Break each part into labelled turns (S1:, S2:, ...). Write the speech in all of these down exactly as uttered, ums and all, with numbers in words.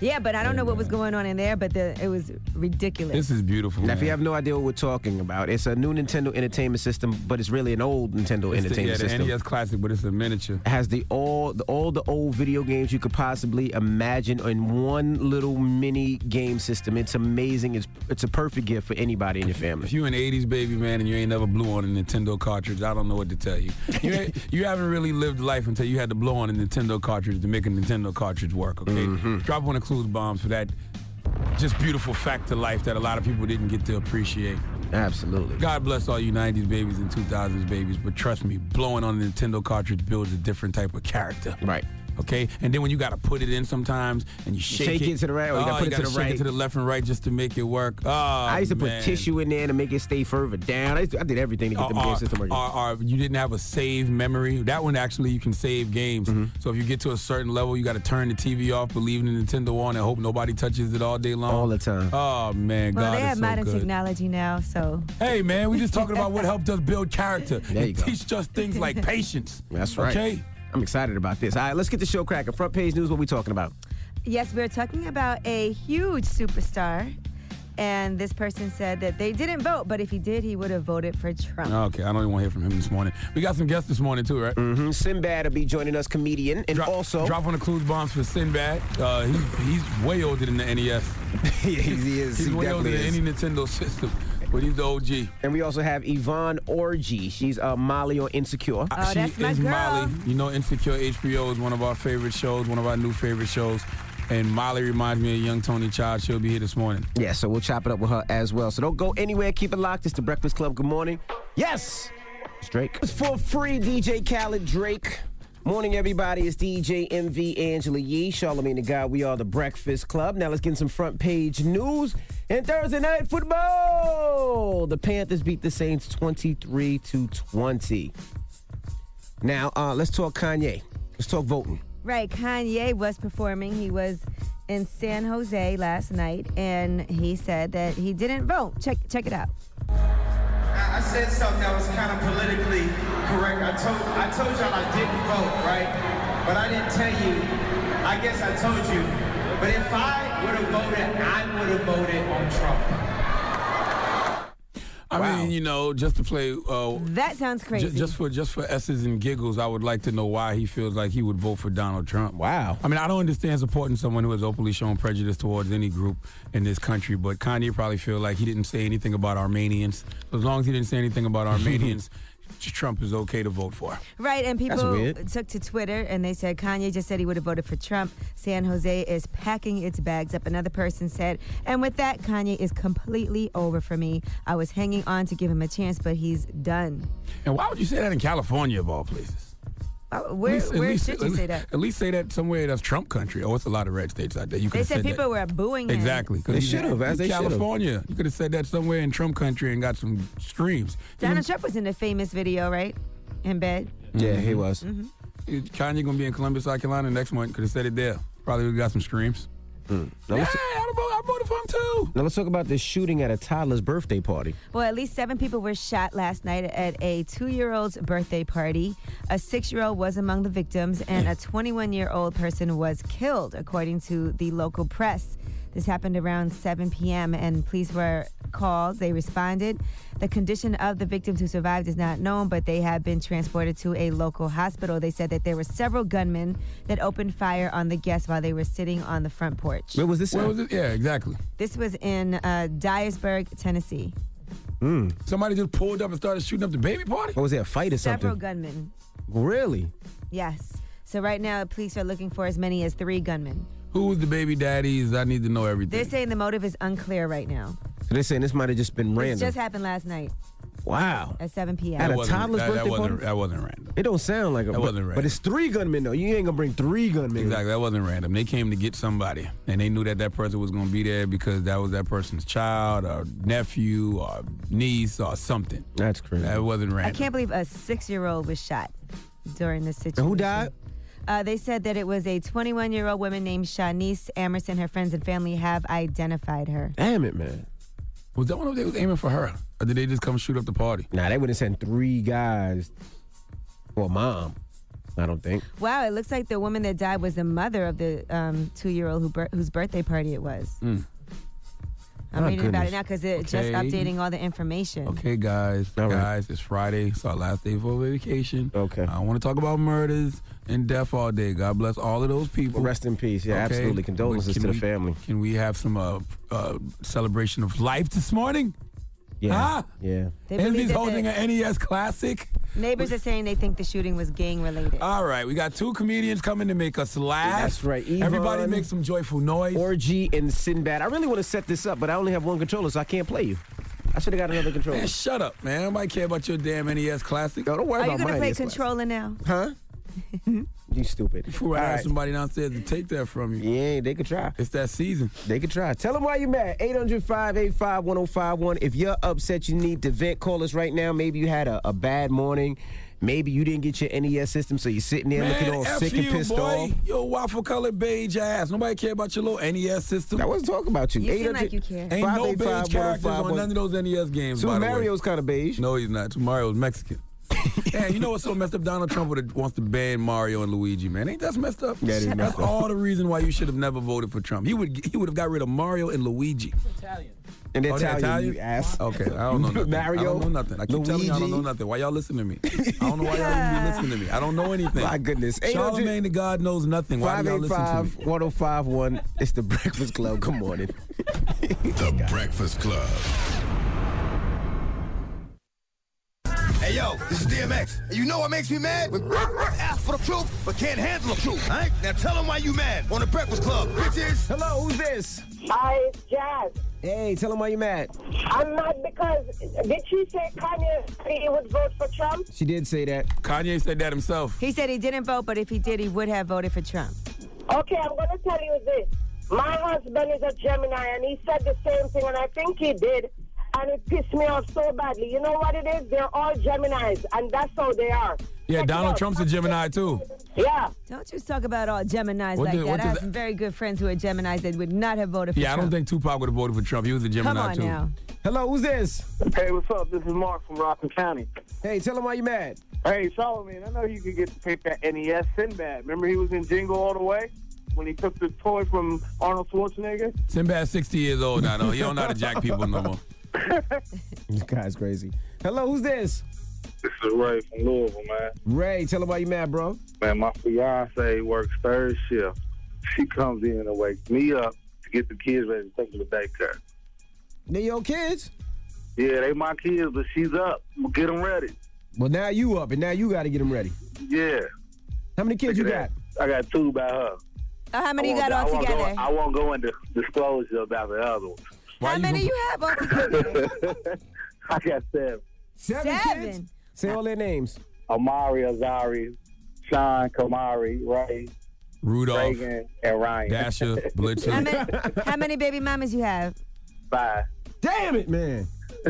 S1: Yeah, but I don't know what was going on in there, but the, it was ridiculous.
S2: This is beautiful.
S3: Now,
S2: man.
S3: if you have no idea what we're talking about, it's a new Nintendo Entertainment System, but it's really an old Nintendo
S2: It's the,
S3: Entertainment
S2: yeah, the
S3: System.
S2: N E S Classic, but it's a miniature.
S3: It has the all the all the old video games you could possibly imagine in one little mini game system. It's amazing. It's it's a perfect gift for anybody in your family.
S2: If you an eighties baby, man, and you ain't never blew on a Nintendo cartridge, I don't know what to tell you. You, ain't, you haven't really lived life until you had to blow on a Nintendo cartridge to make a Nintendo cartridge work, okay?
S3: Mm-hmm.
S2: Drop one of Clues bombs for that just beautiful fact to life that a lot of people didn't get to appreciate.
S3: Absolutely.
S2: God bless all you nineties babies and two thousands babies, but trust me, blowing on a Nintendo cartridge builds a different type of character.
S3: Right.
S2: Okay, and then when you got to put it in sometimes, and you shake,
S3: Shake it to the right, or you
S2: oh,
S3: gotta put it to
S2: gotta
S3: the
S2: shake
S3: right.
S2: it to the left and right just to make it work. Oh,
S3: I used to
S2: man.
S3: put tissue in there to make it stay further down. I, used to, I did everything to get the
S2: Or-
S3: game
S2: or-
S3: system working.
S2: or- or you didn't have a save memory. That one actually you can save games.
S3: Mm-hmm.
S2: So if you get to a certain level, you got to turn the T V off, but leave the Nintendo on, and hope nobody touches it all day long.
S3: All the time.
S2: Oh man,
S1: well,
S2: God
S1: they
S2: is
S1: have
S2: so
S1: modern
S2: good.
S1: technology now, so.
S2: Hey man, we just talking about what helped us build character.
S3: There you
S2: and
S3: go.
S2: teach us things like patience.
S3: That's right.
S2: Okay.
S3: I'm excited about this. All right, let's get the show cracking. Front page news, what we talking about?
S1: Yes, we're talking about a huge superstar. And this person said that they didn't vote, but if he did, he would have voted for Trump.
S2: Okay, I don't even want to hear from him this morning. We got some guests this morning too, right?
S3: Mm-hmm. Sinbad will be joining us, comedian, and
S2: drop,
S3: also
S2: drop on the Clues bombs for Sinbad. Uh, he's, he's way older than the N E S.
S3: he is.
S2: He's
S3: he
S2: way older
S3: definitely
S2: than
S3: is.
S2: any Nintendo system. But he's the O G.
S3: And we also have Yvonne Orgy. She's uh, Molly on Insecure.
S1: Oh,
S2: she
S1: that's my
S2: is
S1: girl.
S2: Molly. You know, Insecure H B O is one of our favorite shows, one of our new favorite shows. And Molly reminds me of young Tony Child. She'll be here this morning.
S3: Yeah, so we'll chop it up with her as well. So don't go anywhere. Keep it locked. It's the Breakfast Club. Good morning. Yes! It's Drake. It's for free, D J Khaled Drake. Morning, everybody. It's D J M V Angela Yee, Charlamagne the God. We are the Breakfast Club. Now let's get some front page news. And Thursday night football. The Panthers beat the Saints twenty-three to twenty. Now, uh, let's talk Kanye. Let's talk voting.
S1: Right, Kanye was performing. He was in San Jose last night, and he said that he didn't vote. Check check it out.
S4: I I said something that was kind of politically correct. I told I told y'all I didn't vote, right? But I didn't tell you. I guess I told you. But if I would have voted, I would have voted on Trump.
S2: I
S3: Wow.
S2: mean, you know, just to play. Uh,
S1: That sounds crazy.
S2: ju- just for just for S's and giggles, I would like to know why he feels like he would vote for Donald Trump.
S3: Wow.
S2: I mean, I don't understand supporting someone who has openly shown prejudice towards any group in this country, but Kanye probably feel like he didn't say anything about Armenians. As long as he didn't say anything about Armenians, Trump is okay to vote for.
S1: Right, and
S3: That's
S1: people
S3: weird.
S1: took to Twitter and they said Kanye just said he would have voted for Trump. San Jose is packing its bags up. Another person said, and with that, Kanye is completely over for me. I was hanging on to give him a chance, but he's done.
S2: And why would you say that in California, of all places?
S1: Uh, Where,
S2: At least- at
S1: where
S2: least-
S1: should you say that?
S2: At least say that somewhere that's Trump country. Oh, it's a lot of red states out there. You could
S1: They
S2: have
S1: said
S2: said
S1: people
S2: that.
S1: were booing him.
S2: Exactly. 'cause
S3: They
S2: he's-
S3: should have, as
S2: he's
S3: they should have.
S2: California. You could have said that somewhere in Trump country and got some streams.
S1: Donald Trump was in the famous video, right? In bed.
S3: Yeah, he was.
S1: Mm-hmm.
S2: Kanye gonna be in Columbus, South Carolina next month. Could have said it there. Probably would've got some streams.
S3: Mm. Now,
S2: Yeah,
S3: let's,
S2: I voted, I voted for him too.
S3: now let's talk about this shooting at a toddler's birthday party.
S1: Well, at least seven people were shot last night at a two-year-old's birthday party. A six-year-old was among the victims, and a twenty-one-year-old person was killed, according to the local press. This happened around seven p.m., and police were called. They responded. The condition of the victims who survived is not known, but they have been transported to a local hospital. They said that there were several gunmen that opened fire on the guests while they were sitting on the front porch.
S3: Where was this
S2: Where
S3: at?
S2: was it? Yeah, exactly.
S1: This was in uh, Dyersburg, Tennessee.
S3: Mm.
S2: Somebody just pulled up and started shooting up the baby party.
S3: Or was there a fight or
S1: Several
S3: something?
S1: gunmen.
S3: Really?
S1: Yes. So right now, police are looking for as many as three gunmen.
S2: Who was the baby daddies? I need to know everything.
S1: They're saying the motive is unclear right now.
S3: So they're saying this might have just been
S1: This
S3: random.
S1: just happened last night
S3: Wow.
S1: at seven p.m.
S3: At
S2: That
S3: a
S2: wasn't-
S3: toddler's
S2: that,
S3: birthday
S2: that wasn't,
S3: party?
S2: That wasn't random.
S3: It don't sound like a
S2: That
S3: but,
S2: wasn't
S3: but
S2: random.
S3: it's three gunmen though. You ain't gonna bring three gunmen.
S2: Exactly, that wasn't random. They came to get somebody, and they knew that that person was going to be there because that was that person's child or nephew or niece or something.
S3: That's crazy.
S2: That wasn't
S1: I
S2: random.
S1: can't believe a six-year-old was shot during this situation.
S3: And who died?
S1: Uh, they said that it was a twenty-one-year-old woman named Shanice Amerson. Her friends and family have identified her.
S3: Damn it, man.
S2: Was that one of they was aiming for her, or did they just come shoot up the party?
S3: Nah, they would have sent three guys. Well, mom. I don't think.
S1: Wow, it looks like the woman that died was the mother of the um, two-year-old who bir- whose birthday party it was.
S2: Mm.
S1: I'm
S2: Oh,
S1: reading about it
S2: goodness.
S1: now because it's
S2: Okay.
S1: just updating all the information.
S2: Okay, guys,
S3: All right.
S2: guys, it's Friday. It's our last day for vacation.
S3: Okay.
S2: I don't want to talk about murders and death all day. God bless all of those people.
S3: Rest in peace. Yeah,
S2: Okay.
S3: absolutely. Condolences
S2: Can
S3: to the
S2: we-
S3: family.
S2: Can we have some uh, uh, celebration of life this morning?
S3: Yeah.
S2: Huh?
S3: Yeah.
S1: They believe
S2: Envy's
S1: that
S2: holding
S1: the-
S2: an N E S Classic.
S1: Neighbors are saying they think the shooting was gang-related.
S2: All right, we got two comedians coming to make us laugh.
S3: That's right. Yvonne,
S2: Everybody make some joyful noise.
S3: Orgy and Sinbad. I really want to set this up, but I only have one controller, so I can't play you. I should have got another controller.
S2: Man, shut up, man. Nobody care about your damn N E S Classic.
S3: No, don't worry
S1: Are you
S3: about
S1: going to
S3: mine.
S1: play
S3: Yes,
S1: controller now?
S3: Huh? You stupid.
S2: Before I
S3: All
S2: have
S3: right.
S2: somebody downstairs to take that from you.
S3: Yeah, they could try.
S2: It's that season.
S3: They could try. Tell them why you're mad. eight hundred, five eight five, one oh five one. If you're upset, you need to vent, call us right now. Maybe you had a, a bad morning. Maybe you didn't get your N E S system, so you're sitting there
S2: Man,
S3: looking all
S2: F
S3: sick
S2: you,
S3: and pissed
S2: boy.
S3: off.
S2: Yo, waffle colored beige ass. Nobody care about your little N E S system.
S3: I wasn't talking about you.
S1: You seem
S3: eight hundred,
S1: like you care.
S2: Ain't no
S3: five eight five,
S2: beige characters
S3: one oh five
S2: on
S3: one.
S2: none of those N E S games,
S3: So
S2: by the way.
S3: Mario's kind of beige.
S2: No, he's not. Mario's Mexican. Man, you know what's so messed up? Donald Trump would've- wants to ban Mario and Luigi, man. Ain't that messed up?
S3: Yeah, it is
S2: That's
S3: messed up.
S2: all the reason why you should have never voted for Trump. He would he would have got rid of Mario and Luigi.
S3: And
S2: Oh, they're
S3: Italian,
S2: Italian?
S3: you ass.
S2: Okay, I don't know nothing.
S3: Mario,
S2: I don't know nothing. I keep telling you I don't know
S3: Luigi.
S2: nothing. Why y'all listen to me? I don't know why y'all even be listening to me. I don't know anything.
S3: My goodness.
S2: Charlamagne the God knows nothing. Why do y'all listen to me?
S3: five eight five, one oh five one. It's the Breakfast Club. Good morning.
S5: The Breakfast Club. Hey yo, this is D M X. And you know what makes me mad? When ask for the truth, but can't handle the truth. All right? Now tell them why you mad on the Breakfast Club, bitches.
S3: Hello, who's this?
S6: Hi, it's Jazz.
S3: Hey, tell them why you mad.
S6: I'm mad because, did she say Kanye he would vote for Trump?
S3: She did say that.
S2: Kanye said that himself.
S1: He said he didn't vote, but if he did, he would have voted for Trump.
S6: Okay, I'm going to tell you this. My husband is a Gemini, and he said the same thing, and I think he did, and it pissed me off so badly. You know what it is? They're all Geminis, and that's how they are.
S2: Yeah,
S6: Check it
S2: Donald
S6: out.
S2: Trump's a Gemini too.
S6: Yeah.
S1: Don't just talk about all Geminis
S2: What
S1: like
S2: did-
S1: that.
S2: what
S1: I
S2: did
S1: have
S2: that-
S1: some very good friends who are Geminis that would not have voted for
S2: Yeah, I
S1: Trump.
S2: don't think Tupac would have voted for Trump. He was a Gemini
S1: Come on
S2: too.
S1: now.
S3: Hello, who's this?
S7: Hey, what's up? This is Mark from Rockland County.
S3: Hey, tell them why you mad.
S7: Hey, Charlamagne, I know you could get to take that N E S Sinbad. Remember he was in Jingle All the Way when he took the toy from Arnold Schwarzenegger?
S2: Sinbad's sixty years old now, though. He don't know how to jack people no more.
S3: This guy's crazy. Hello, who's this?
S8: This is Ray from Louisville, man.
S3: Ray, tell them why you mad, bro.
S8: Man, my fiance works third shift. She comes in and wakes me up to get the kids ready to take them to daycare.
S3: They your kids?
S8: Yeah, they my kids, but she's up. Get them ready.
S3: Well, now you up, and now you got to get them ready.
S8: Yeah.
S3: How many kids you got?
S8: I got two by her.
S1: Oh, how many
S8: I
S1: you
S8: won't-
S1: got
S8: I
S1: all
S8: won't
S1: together?
S8: Go, I won't go into disclosure about the other ones.
S1: How many you have all together?
S8: I got seven.
S3: Seven,
S1: Seven.
S3: kids? Say all their names.
S8: Amari, Azari, Sean, Kamari, Ray,
S2: Rudolph,
S8: Reagan, and Ryan.
S2: Dasher,
S1: How
S2: Blitzer.
S1: many, how many baby mamas you have?
S8: Bye.
S3: Damn it, man.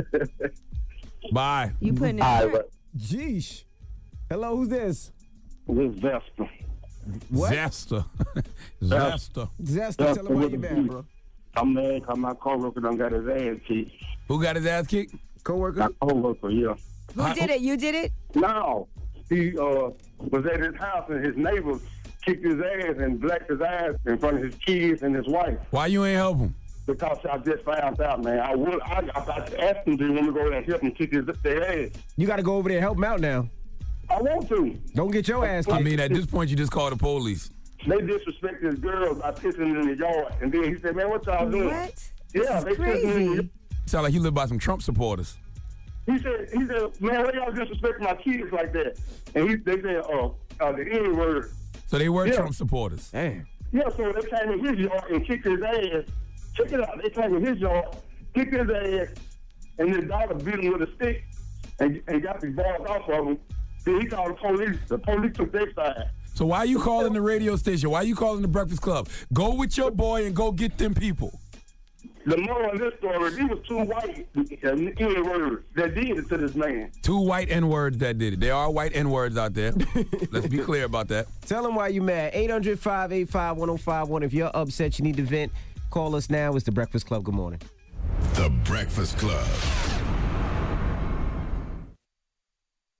S2: Bye.
S1: You putting it
S8: All
S1: in
S8: right,
S3: Jeesh. Hello, who's this?
S8: This is Vesper.
S3: What?
S2: Zesta. Zesta.
S3: Zesta, tell them why you mad, bro.
S8: I'm mad because my coworker done got his ass kicked.
S2: Who got his ass kicked?
S3: Coworker?
S8: My coworker, yeah.
S1: Who did it? You did it?
S8: No, he uh, was at his house and his neighbors kicked his ass and blacked his ass in front of his kids and his wife.
S2: Why you ain't help him?
S8: Because I just found out, man. I would, I, I asked him, do you want to go there and help him kick his their ass?
S3: You got to go over there and help them out now.
S8: I want to.
S3: Don't get your ass kicked.
S2: I mean, at this point, you just call the police.
S8: They disrespected his girl by pissing in the yard. And then he said, man, what y'all doing?
S1: What?
S8: Yeah,
S1: This
S8: they
S1: is
S8: pissed in the
S1: crazy.
S8: yard.
S2: Sound like you live by some Trump supporters.
S8: He said, he said, man, why y'all disrespecting my kids like that? And he, they said, oh, uh, the N word.
S2: So they were
S8: Yeah.
S2: Trump supporters.
S3: Damn.
S8: Yeah, so they came in his yard and kicked his ass. Check it out. They came in his yard, kicked his ass, and his daughter beat him with a stick and, and got the balls off of him. Then he called the police. The police took their side.
S2: So why are you calling the radio station? Why are you calling the Breakfast Club? Go with your boy and go get them people.
S8: The moral of this story, these was two white N-words that did it to this man.
S2: Two white N-words that did it. There are white N-words out there. Let's be clear about that.
S3: Tell them why you mad. eight hundred, five eight five, one oh five one. If you're upset, you need to vent, call us now. It's the Breakfast Club. Good morning.
S5: The Breakfast Club.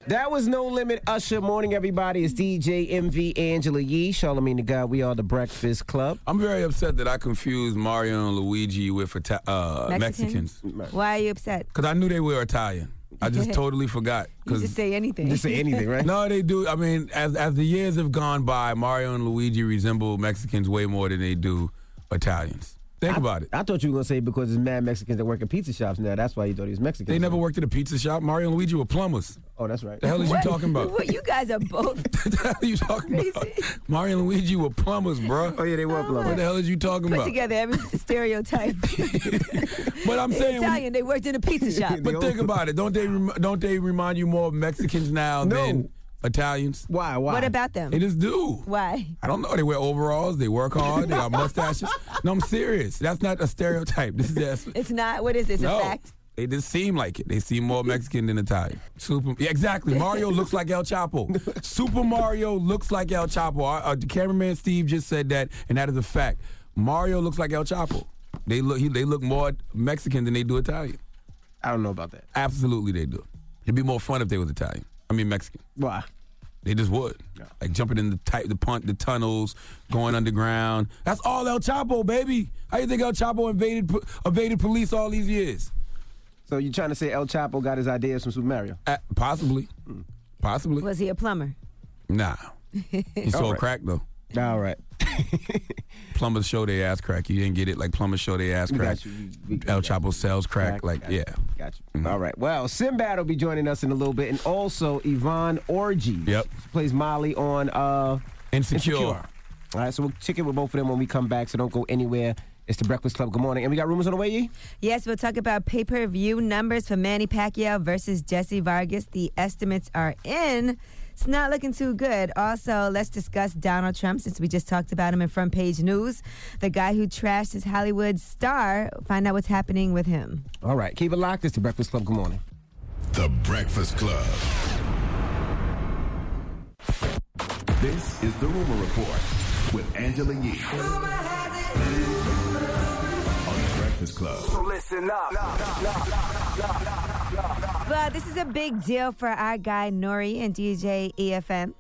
S3: That was No Limit Usher. Morning, everybody. It's D J M V Angela Yee, Charlamagne the God. We are the Breakfast Club.
S2: I'm very upset that I confused Mario and Luigi with Ita- uh,
S1: Mexican?
S2: Mexicans.
S1: Why are you upset?
S2: Because I knew they were Italian. I just totally forgot.
S1: You just say anything.
S3: Just say anything, right?
S2: No, they do. I mean, as as the years have gone by, Mario and Luigi resemble Mexicans way more than they do Italians. Think
S3: I,
S2: about it.
S3: I thought you were going to say because there's mad Mexicans that work at pizza shops now. That's why you thought he was Mexican.
S2: They never worked at a pizza shop. Mario and Luigi were plumbers.
S3: Oh, that's right.
S2: The hell is
S1: What?
S2: you talking about?
S1: What, you guys are both
S2: the hell are you talking about? Mario and Luigi were plumbers, bro.
S3: Oh, yeah, they were plumbers.
S2: What the hell is you talking
S1: put
S2: about?
S1: together every stereotype.
S2: But I'm saying, when-
S1: Italian, they worked in a pizza shop.
S2: but think about it. Don't they rem- don't they remind you more of Mexicans now
S3: No.
S2: than Italians?
S3: Why? Why?
S1: What about them?
S2: They just do.
S1: Why?
S2: I don't know. They wear overalls. They work hard. They got mustaches. No, I'm serious. That's not a stereotype. This is just,
S1: It's not. What is this?
S2: no.
S1: A fact?
S2: They just seem like it. They seem more Mexican than Italian. Super. Yeah, exactly. Mario looks like El Chapo. Super Mario looks like El Chapo. Our, our cameraman Steve just said that, and that is a fact. Mario looks like El Chapo. They look. He, they look more Mexican than they do Italian.
S3: I don't know about that.
S2: Absolutely, they do. It'd be more fun if they was Italian. I mean Mexican.
S3: Why?
S2: They just would.
S3: Yeah.
S2: Like jumping in the tight, the punt, the tunnels, going underground. That's all El Chapo, baby. How you think El Chapo invaded evaded police all these years?
S3: So you trying to say El Chapo got his ideas from Super Mario?
S2: Uh, possibly. Mm. Possibly.
S1: Was he a plumber?
S2: Nah. He sold
S3: right.
S2: crack, though.
S3: All right.
S2: Plumbers show their ass crack. You didn't get it. Like plumbers show their ass
S3: We
S2: crack.
S3: got you. We- we
S2: El
S3: got
S2: Chapo sells crack.
S3: Crack,
S2: like,
S3: got
S2: yeah.
S3: you. Got you. All right. Well, Sinbad will be joining us in a little bit, and also Yvonne Orji.
S2: Yep.
S3: She plays Molly on uh,
S2: Insecure.
S3: All right, so we'll check in with both of them when we come back, so don't go anywhere. It's the Breakfast Club. Good morning. And we got rumors on the way, Yee?
S1: Yes, we'll talk about pay-per-view numbers for Manny Pacquiao versus Jesse Vargas. The estimates are in. It's not looking too good. Also, let's discuss Donald Trump, since we just talked about him in Front Page News. The guy who trashed his Hollywood star. Find out what's happening with him.
S3: All right, keep it locked. It's the Breakfast Club. Good morning.
S5: The Breakfast Club. This is the Rumor Report with Angela Yee. On the Breakfast Club.
S4: So listen up.
S1: But this is a big deal for our guy Nori and D J E F N.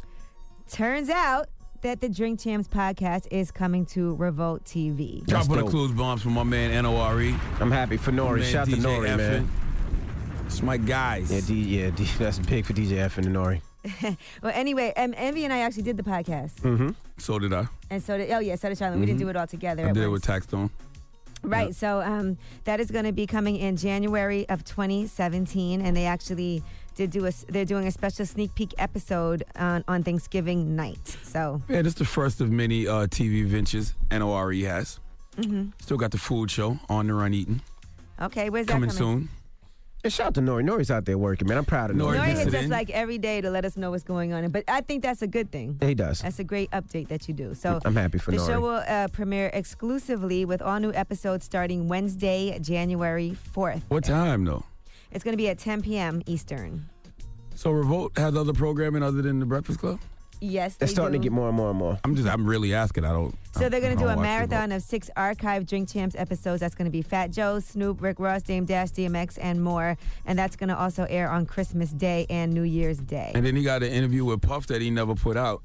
S1: Turns out that the Drink Champs podcast is coming to Revolt T V.
S2: Drop on the clues bombs from my man N O R E.
S3: I'm happy for Nori.
S2: Man,
S3: Shout out to
S2: D J
S3: Nori,
S2: F N.
S3: man.
S2: It's my guys.
S3: Yeah, D, yeah, D, that's big for D J F and Nori.
S1: Well, anyway, um, Envy and I actually did the podcast.
S2: Mm-hmm. So did I.
S1: And so did, oh yeah, so did Charlotte. We didn't do it all together.
S2: I
S1: at
S2: did it
S1: once.
S2: with Taxstone.
S1: Right,
S2: Yep.
S1: so um, that is going to be coming in January of twenty seventeen, and they actually did do a. They're doing a special sneak peek episode on, on Thanksgiving night. So
S2: Yeah, this is the first of many uh, T V ventures N O R E has.
S1: hmm
S2: Still got the food show, On the Run Eating.
S1: okay, where's
S2: Coming
S1: that coming?
S2: soon.
S3: And shout out to Nori. Nori's out there working, man. I'm proud of Nori.
S1: Nori
S2: gets
S1: hits
S2: it
S1: us
S2: in.
S1: like every day to let us know what's going on, but I think that's a good thing.
S3: He does.
S1: That's a great update that you do. So
S3: I'm happy for
S1: the
S3: Nori.
S1: show will uh, premiere exclusively with all new episodes starting Wednesday, January fourth.
S2: What time, though?
S1: It's going to be at ten p.m. Eastern.
S2: So Revolt has other programming other than the Breakfast Club?
S1: Yes, they
S3: It's starting
S1: do.
S3: to get more and more and more.
S2: I'm just, I'm really asking. I don't.
S1: So they're going
S2: I
S1: to do
S2: don't
S1: a
S2: watch
S1: marathon of six archived Drink Champs episodes. That's going to be Fat Joe, Snoop, Rick Ross, Dame Dash, D M X, and more. And that's going to also air on Christmas Day and New Year's Day.
S2: And then he got an interview with Puff that he never put out.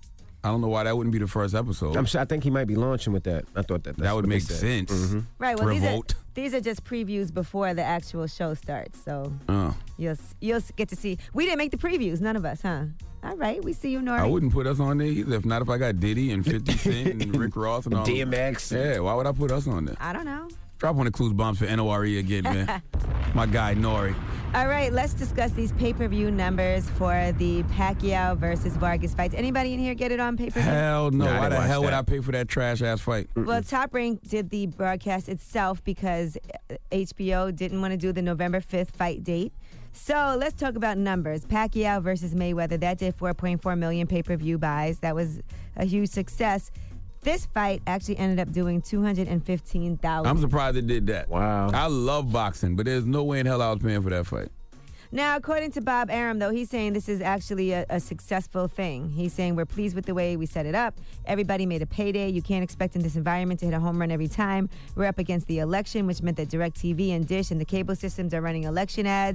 S2: I don't know why that wouldn't be the first episode.
S3: I'm sure. I think he might be launching with that. I thought that that's
S2: that would
S3: what they
S2: make
S3: said.
S2: sense.
S3: Mhm.
S1: Right. Well, these are,
S2: Revolt.
S1: these are just previews before the actual show starts. So
S2: Oh.
S1: you'll you'll get to see. We didn't make the previews, none of us, huh? All right, we see you, Nori.
S2: I wouldn't put us on there either. If not, if I got Diddy and fifty Cent and Rick Ross and all.
S3: D M X.
S2: Yeah, why would I put us on there?
S1: I don't know.
S2: Drop on the clues bombs for N O R E again, man. My guy, Nori.
S1: All right, let's discuss these pay-per-view numbers for the Pacquiao versus Vargas fights. Anybody in here get it on pay-per-view?
S2: Hell no.
S3: Nah, I
S2: why
S3: didn't
S2: the
S3: watch
S2: hell would
S3: that.
S2: I pay for that trash-ass fight?
S1: Well, Top Rank did the broadcast itself because H B O didn't want to do the November fifth fight date. So let's talk about numbers. Pacquiao versus Mayweather, that did four point four million pay-per-view buys. That was a huge success. This fight actually ended up doing two hundred fifteen thousand.
S2: I'm surprised it did that.
S3: Wow.
S2: I love boxing, but there's no way in hell I was paying for that fight.
S1: Now, according to Bob Arum, though, he's saying this is actually a, a successful thing. He's saying we're pleased with the way we set it up. Everybody made a payday. You can't expect in this environment to hit a home run every time. We're up against the election, which meant that DirecTV and Dish and the cable systems are running election ads.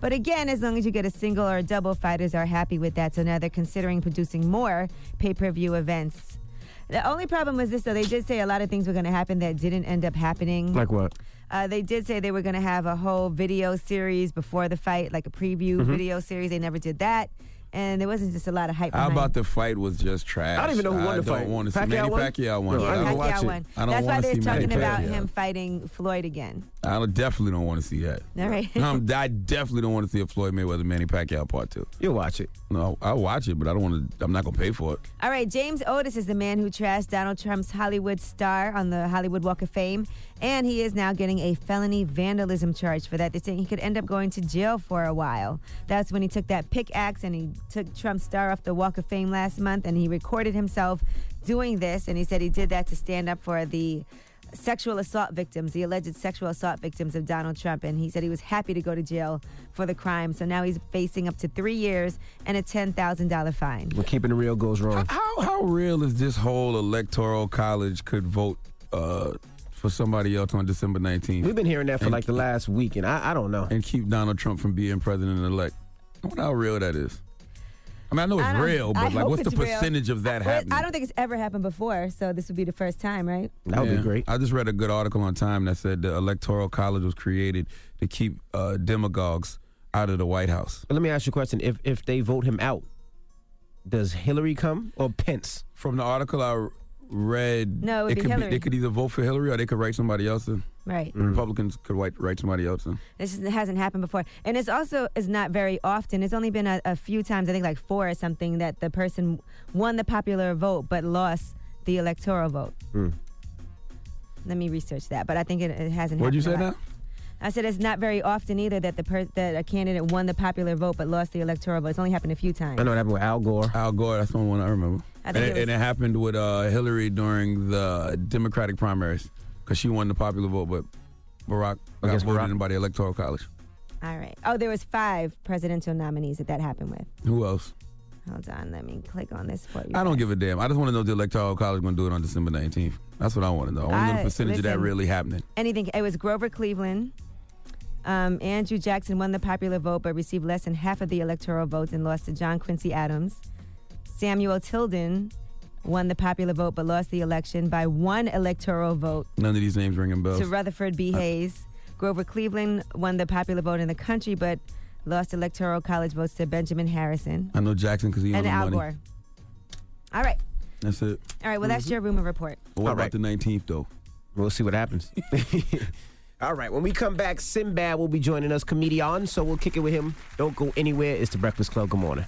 S1: But again, as long as you get a single or a double, fighters are happy with that. So now they're considering producing more pay-per-view events. The only problem was this, though. They did say a lot of things were going to happen that didn't end up happening.
S3: Like what?
S1: Uh, they did say they were going to have a whole video series before the fight, like a preview
S3: Mhm.
S1: video series. They never did that. And there wasn't just a lot of hype
S2: How
S1: behind
S2: about the fight was just trash?
S3: I don't even know who won the
S2: I
S3: fight.
S2: don't want to see
S3: Pacquiao
S2: Manny
S3: won?
S2: Pacquiao won.
S3: No,
S2: but
S3: I
S2: I
S3: didn't
S2: don't,
S3: watch
S1: Pacquiao
S3: it.
S1: won.
S2: I don't
S1: That's why
S2: wanna
S1: they're
S2: see
S1: talking
S2: Manny
S1: about
S2: Pacquiao.
S1: him fighting Floyd again.
S2: I don't- definitely don't want to see that.
S1: All right.
S2: I'm, I definitely don't want to see a Floyd Mayweather Manny Pacquiao part two.
S3: You'll watch it.
S2: No, I'll watch it, but I don't want to. I'm not gonna pay for it.
S1: All right, James Otis is the man who trashed Donald Trump's Hollywood star on the Hollywood Walk of Fame, and he is now getting a felony vandalism charge for that. They're saying he could end up going to jail for a while. That's when he took that pickaxe and he took Trump's star off the Walk of Fame last month, and he recorded himself doing this, and he said he did that to stand up for the sexual assault victims, the alleged sexual assault victims of Donald Trump, and he said he was happy to go to jail for the crime. So now he's facing up to three years and a ten thousand dollars fine.
S3: When keeping it real goes wrong.
S2: How how real is this whole electoral college could vote uh, for somebody else on December nineteenth?
S3: We've been hearing that for
S2: And-
S3: like the last week, and I, I don't know.
S2: And keep Donald Trump from being president-elect. I wonder how real that is. I mean, I know it's
S1: I don't-
S2: real,
S1: I
S2: but like,
S1: hope
S2: what's the
S1: it's real.
S2: percentage of that
S1: Well,
S2: happening?
S1: I don't think it's ever happened before, so this would be the first time, right?
S3: That would
S2: Yeah.
S3: be great.
S2: I just read a good article on Time that said the Electoral College was created to keep uh, demagogues out of the White House.
S3: But let me ask you a question. If if they vote him out, does Hillary come or Pence?
S2: From the article I read,
S1: No, it would be
S2: could
S1: Hillary.
S2: they could either vote for Hillary or they could write somebody else in.
S1: Right.
S2: The Republicans could write, write somebody else in.
S1: This is, it hasn't happened before. And it's also is not very often. It's only been a, a few times, I think like four or something, that the person won the popular vote but lost the electoral vote.
S3: Mm.
S1: Let me research that, but I think it, it hasn't
S2: What'd you
S1: happened
S2: say
S1: a lot. I said it's not very often either that the per- that a candidate won the popular vote but lost the electoral vote. It's only happened a few times.
S3: I know it happened with Al Gore.
S2: Al Gore, that's the only one I remember.
S1: I
S2: and,
S1: think
S2: it,
S1: it was-
S2: and it happened with uh, Hillary during the Democratic primaries because she won the popular vote, but Barack got
S3: Against
S2: voted
S3: Barack.
S2: in by the Electoral College.
S1: All right. Oh, there was five presidential nominees that that happened with.
S2: Who else?
S1: Hold on. Let me click on this for you.
S2: I don't give a damn. I just want to know if the Electoral College is going to do it on December nineteenth. That's what I want to know. I want to know the
S1: I-
S2: percentage of that
S1: listen.
S2: really happening.
S1: Anything. It was Grover Cleveland. Um, Andrew Jackson won the popular vote but received less than half of the electoral votes and lost to John Quincy Adams. Samuel Tilden won the popular vote but lost the election by one electoral vote
S2: None of these names ringing bells.
S1: to Rutherford B. Hayes. Grover Cleveland won the popular vote in the country but lost electoral college votes to Benjamin Harrison
S2: I know Jackson because he
S1: and
S2: owns
S1: Al
S2: money.
S1: Gore. All right.
S2: That's it.
S1: All right. Well, that's your rumor report.
S2: But what
S3: All
S2: about
S3: right.
S2: the nineteenth, though?
S3: We'll see what happens. All right, when we come back, Sinbad will be joining us, comedian, so we'll kick it with him. Don't go anywhere. It's the Breakfast Club. Good morning.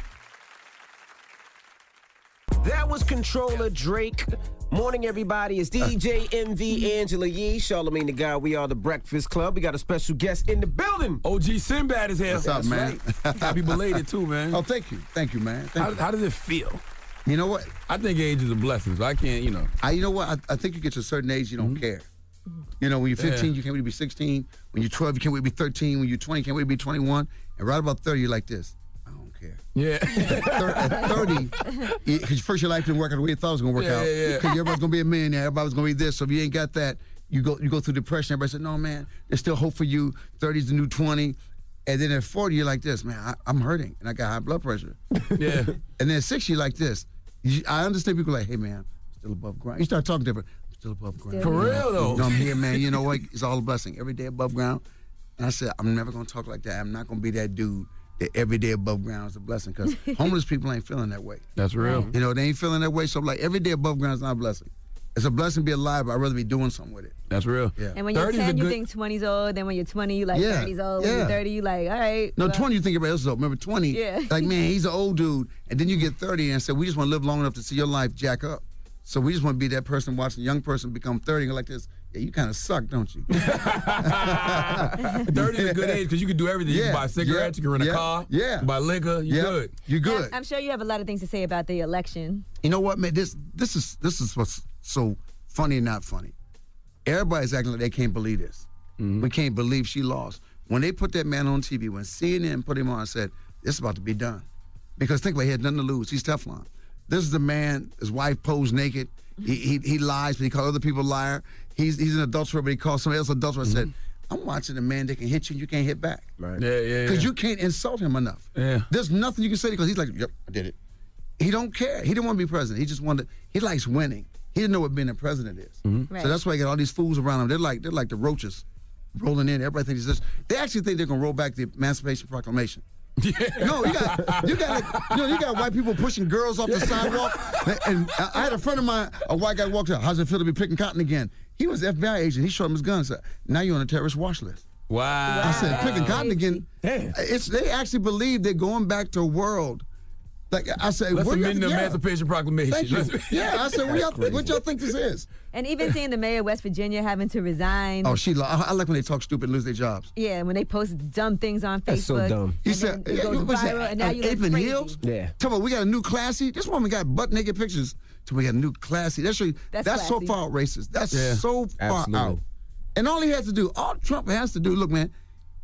S3: That was Controller Drake. Morning, everybody. It's D J M V, Angela Yee, Charlamagne the Guy. We are the Breakfast Club. We got a special guest in the building.
S2: O G Sinbad is here.
S9: What's up,
S2: That's
S9: man?
S2: right. Happy belated, too, man.
S9: Oh, thank you. Thank you, man. Thank
S2: How,
S9: you.
S2: how does it feel?
S9: You know what?
S2: I think age is a blessing, so I can't, you know.
S9: I, you know what? I, I think you get to a certain age, you don't care. You know, when you're fifteen,
S2: Yeah.
S9: you can't wait to be sixteen. When you're twelve, you can't wait to be thirteen. When you're twenty, you can't wait to be twenty-one. And right about thirty, you're like this. I don't care.
S2: Yeah.
S9: At thirty, because first your life didn't work out the way you thought it was going to work
S2: Yeah,
S9: out.
S2: yeah, yeah.
S9: Because everybody's going to be a millionaire. Everybody's going to be this. So if you ain't got that, you go you go through depression. Everybody said, no, man, there's still hope for you. thirty's the new twenty. And then at forty, you're like this, man, I, I'm hurting. And I got high blood pressure.
S2: Yeah.
S9: And then at sixty, you're like this. You, I understand people like, hey, man, I'm still above ground. You start talking different. I'm still above ground.
S2: For real, though.
S9: You know, I'm here, man. You know what? It's all a blessing. Every day above ground. And I said, I'm never going to talk like that. I'm not going to be that dude that every day above ground is a blessing because homeless people ain't feeling that way.
S2: That's real.
S9: You know, they ain't feeling that way. So I'm like, every day above ground is not a blessing. It's a blessing to be alive, but I'd rather be doing something with it.
S2: That's real.
S9: Yeah.
S1: And when you're
S2: thirty is a
S1: ten, you
S2: good-
S1: think twenty's old. Then when you're twenty, you like
S9: Yeah,
S1: thirty's old. When
S9: yeah.
S1: you're thirty, you like, all right.
S9: No,
S1: well,
S9: twenty, you think everybody else is old. Remember, twenty,
S1: Yeah.
S9: like, man, he's an old dude. And then you get thirty and say, we just want to live long enough to see your life jack up. So we just want to be that person watching a young person become thirty and go like this. Yeah, you kind of suck, don't you?
S2: thirty is a good age because you can do everything. You
S9: Yeah,
S2: can buy cigarettes,
S9: yeah,
S2: you can rent a
S9: yeah,
S2: car,
S9: yeah.
S2: you can buy liquor, you're
S9: Yeah,
S2: good.
S9: You're
S1: I'm-
S9: good.
S1: I'm sure you have a lot of things to say about the election.
S9: You know what, man? This this is this is what's so funny and not funny. Everybody's acting like they can't believe this. We can't believe she lost. When they put that man on T V, when C N N put him on and said, this is about to be done. Because think about it, he had nothing to lose. He's Teflon. This is the man, his wife posed naked. He he, he lies, but he called other people liar. He's he's an adulterer, but he called somebody else an adulterer. I said, I'm watching a man that can hit you and you can't hit back.
S3: Right.
S2: Yeah, yeah,
S9: Because
S2: yeah.
S9: you can't insult him enough.
S2: Yeah.
S9: There's nothing you can say because he's like, yep, I did it. He don't care. He didn't want to be president. He just wanted, he likes winning. He didn't know what being a president is.
S2: Mm-hmm.
S1: Right.
S9: So that's why you got all these fools around him. They're like, they're like the roaches rolling in. Everybody thinks it's this. They actually think they're going to roll back the Emancipation Proclamation. Yeah. No, you got you got like, you know you got white people pushing girls off the sidewalk. And I had a friend of mine, a white guy walked out. How's it feel to be picking cotton again? He was an F B I agent. He showed him his gun. Said, "Now you're on a terrorist watch list."
S2: Wow.
S9: I said, "Picking cotton again." Damn. It's they actually believe they're going back to a world. Like I said,
S2: Let's
S9: what do you
S2: amend the
S9: yeah.
S2: Emancipation Proclamation.
S9: Thank you. Yeah, I said, what y'all,
S3: crazy.
S9: what y'all think this is?
S1: And even seeing the mayor of West Virginia having to resign.
S9: Oh, she. I, I like when they talk stupid and lose their jobs.
S1: Yeah, when they post dumb things on Facebook.
S3: That's so dumb.
S9: He
S1: and
S9: said,
S1: then it
S9: yeah,
S1: goes
S9: what's
S1: viral,
S9: that?
S1: and now
S9: Uh,
S1: you look
S9: Avon
S1: crazy.
S9: Hills?
S3: Yeah.
S9: Tell me, we got a new classy. This woman got butt naked pictures. So we got a new classy. That's, that's,
S1: That's
S9: that's so
S1: classy.
S9: far out racist. That's
S2: Yeah.
S9: so far
S3: Absolutely.
S9: out. And all he has to do, all Trump has to do, look, man,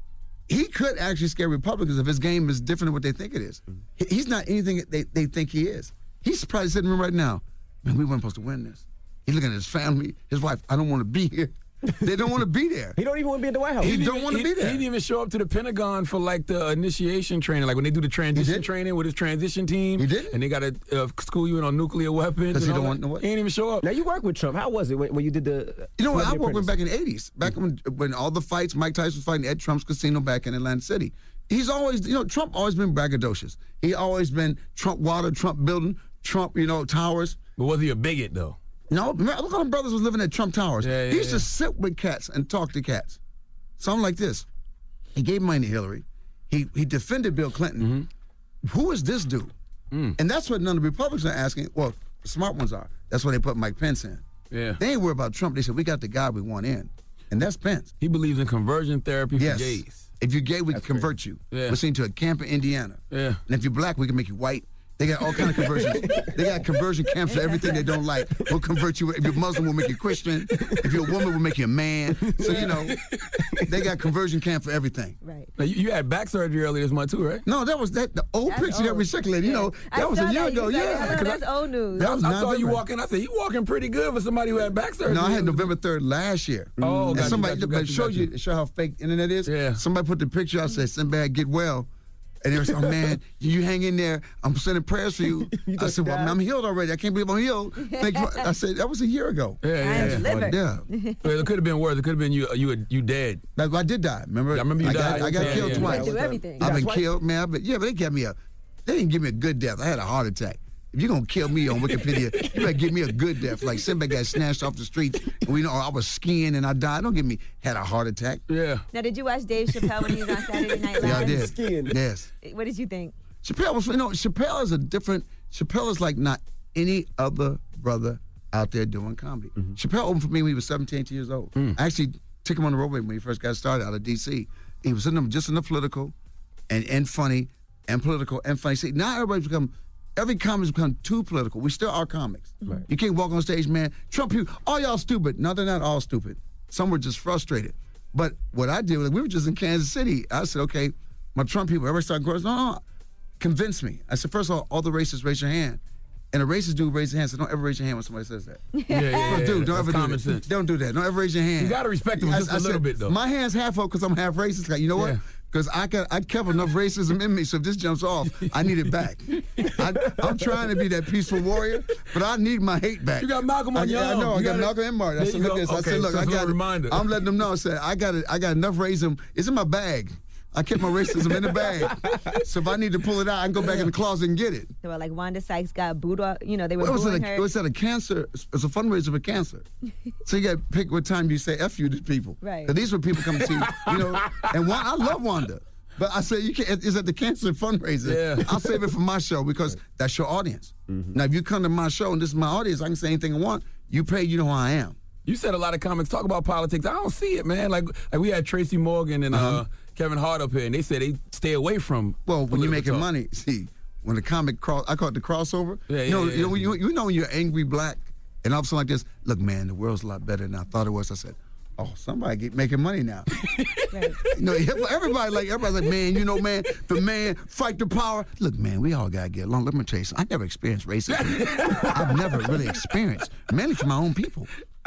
S9: he could actually scare Republicans if his game is different than what they think it is. He- He's not anything they, they think he is. He's probably sitting in the room right now. Man, we weren't supposed to win this. He's looking at his family, his wife. I don't want to be here. They don't want to be there.
S3: He don't even want to be at the White House.
S9: He
S2: didn't
S9: don't
S2: even-
S9: want to
S2: he-
S9: be there.
S2: He didn't even show up to the Pentagon for like the initiation training, like when they do the transition
S9: did?
S2: training with his transition team.
S9: He didn't?
S2: And they got to uh, school you in on nuclear weapons.
S9: Because he
S2: and all
S9: don't
S2: that.
S9: want no what?
S2: He didn't even show up.
S3: Now, you worked with Trump. How was it when, when you did the...
S9: You know what? I
S3: Celebrity
S9: worked with him back
S3: Apprentice?
S9: in the eighties. Back when when all the fights, Mike Tyson was fighting at Trump's casino back in Atlantic City. He's always, you know, Trump always been braggadocious. He always been Trump water, Trump building, Trump, you know, towers.
S2: But was he a bigot, though?
S9: No, remember, look how them brothers was living at Trump Towers.
S2: Yeah, yeah,
S9: he used
S2: yeah.
S9: to sit with cats and talk to cats. Something like this. He gave money to Hillary. He he defended Bill Clinton.
S2: Mm-hmm.
S9: Who is this dude?
S2: Mm.
S9: And that's what none of the Republicans are asking. Well, the smart ones are. That's why they put Mike Pence in.
S2: Yeah.
S9: They ain't worried about Trump. They said, we got the guy we want in. And that's Pence.
S2: He believes in conversion therapy
S9: Yes.
S2: for gays.
S9: If you're gay, we can convert you.
S2: Yeah.
S9: We're sent to a camp in Indiana.
S2: Yeah.
S9: And if you're black, we can make you white. They got all kind of conversions. They got conversion camps for everything they don't like. We'll convert you. If you're Muslim, we'll make you Christian. If you're a woman, we'll make you a man. So, you know, they got conversion camp for everything.
S1: Right.
S2: Now, you, you had back surgery earlier this month, too, right?
S9: No, that was that the old
S1: That's
S9: picture that
S1: old.
S9: recirculated. You know,
S1: I
S9: that was
S1: saw
S9: a year
S1: that.
S9: ago.
S1: You said,
S9: Yeah.
S1: "Oh, that's old news."
S9: That was
S2: I saw you
S9: November.
S2: walking. I said, you walking pretty good for somebody who had back surgery.
S9: No, I had November third last year.
S2: Oh,
S9: and
S2: got you,
S9: somebody,
S2: got you,
S9: but
S2: got
S9: it
S2: you,
S9: shows
S2: got
S9: you,
S2: you.
S9: it show how fake internet is.
S2: Yeah.
S9: Somebody put the picture out, said, Sinbad, get well. And they were saying, oh, man, you hang in there. I'm sending prayers for you. I said, well, I'm healed already. I can't believe I'm healed. Thank you. I said, that was a year ago.
S2: Yeah, yeah, yeah.
S1: delivered.
S9: Yeah.
S2: Well, it could have been worse. It could have been you. You, you dead.
S9: Like, I did die. Remember?
S2: I remember you
S9: I
S2: died.
S9: Got, I got
S2: Yeah,
S9: killed
S2: yeah.
S9: twice.
S1: Went through everything.
S9: I've been
S3: Twice?
S9: killed, man. I've been, yeah, but they gave me a, they didn't give me a good death. I had a heart attack. If you're going to kill me on Wikipedia, you better give me a good death. Like Sinbad got snatched off the streets. And we know I was skiing and I died. Don't give me, had a heart attack.
S2: Yeah.
S1: Now, did you watch Dave Chappelle when he was on Saturday Night Live?
S9: Yeah, I did.
S3: Skiing.
S9: Yes.
S1: What did you think?
S9: Chappelle was, you know, Chappelle is a different, Chappelle is like not any other brother out there doing comedy.
S3: Mm-hmm.
S9: Chappelle opened for me when he was seventeen, eighteen years old.
S2: Mm.
S9: I actually took him on the road with me when he first got started out of D C. He was in them just in the political and, and funny and political and funny. See, now everybody's become, every comic's become too political. We still are comics.
S3: Right.
S9: You can't walk on stage, man. Trump people, all y'all stupid. No, they're not all stupid. Some were just frustrated. But what I did was, we were just in Kansas City. I said, okay, my Trump people, everybody started growing. No, no, convince me. I said, first of all, all the racists raise your hand. And a racist dude raise your hand. So don't ever raise your hand when somebody says that.
S2: Yeah, yeah, yeah.
S9: Dude, don't
S2: That's
S9: ever
S2: common
S9: do that.
S2: sense.
S9: Don't do that. Don't ever raise your hand.
S2: You got to respect them
S9: I-
S2: just
S9: I
S2: a little
S9: said,
S2: bit, though.
S9: My hand's half up because I'm half racist. Like, you know what?
S2: Yeah.
S9: Because I got I kept enough racism in me, so if this jumps off, I need it back. I, I'm trying to be that peaceful warrior, but I need my hate back.
S2: You got Malcolm on
S9: I,
S2: your
S9: I
S2: arm.
S9: know. I
S2: You
S9: got
S2: gotta-
S9: Malcolm and Martin. I
S2: There
S9: said,
S2: you
S9: look
S2: go.
S9: at this. I
S2: Okay,
S9: said, look,
S2: so
S9: I
S2: it's a
S9: got
S2: little reminder.
S9: I'm letting them know. I said, I got it. I got enough racism. It's in my bag. I kept my racism in the bag. So if I need to pull it out, I can go back in the closet and get it.
S1: They were like Wanda Sykes got booed off. You know, they were
S9: Well, it was
S1: booing
S9: at a,
S1: her.
S9: it was at a cancer. It's a fundraiser for cancer. So you got to pick what time you say F you to people.
S1: Right.
S9: So these were people coming to you, you know. And Wa- I love Wanda, but I said you can't. It's at the cancer fundraiser.
S2: Yeah.
S9: I'll save it for my show because that's your audience.
S2: Mm-hmm.
S9: Now, if you come to my show and this is my audience, I can say anything I want. You pay, you know who I am.
S2: You said a lot of comics talk about politics. I don't see it, man. Like, like we had Tracy Morgan and uh,
S9: Uh-huh.
S2: Kevin Hart up here, and they said they stay away from.
S9: Well, when you're
S2: political
S9: making
S2: talk.
S9: money, see, when the comic cross, I call it the crossover.
S2: Yeah,
S9: you know,
S2: yeah,
S9: you know,
S2: yeah.
S9: when you, you know when you're angry black and all of a sudden like this. Look, man, the world's a lot better than I thought it was. I said, oh, somebody get making money now.
S1: Right.
S9: You know, everybody like everybody's like, man, you know, man, the man fight the power. Look, man, we all gotta get along. Let me tell you something. I never experienced racism. I've never really experienced, mainly from my own people.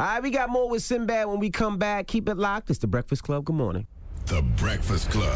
S3: All right, we got more with Sinbad when we come back. Keep it locked. It's The Breakfast Club. Good morning.
S5: The Breakfast Club.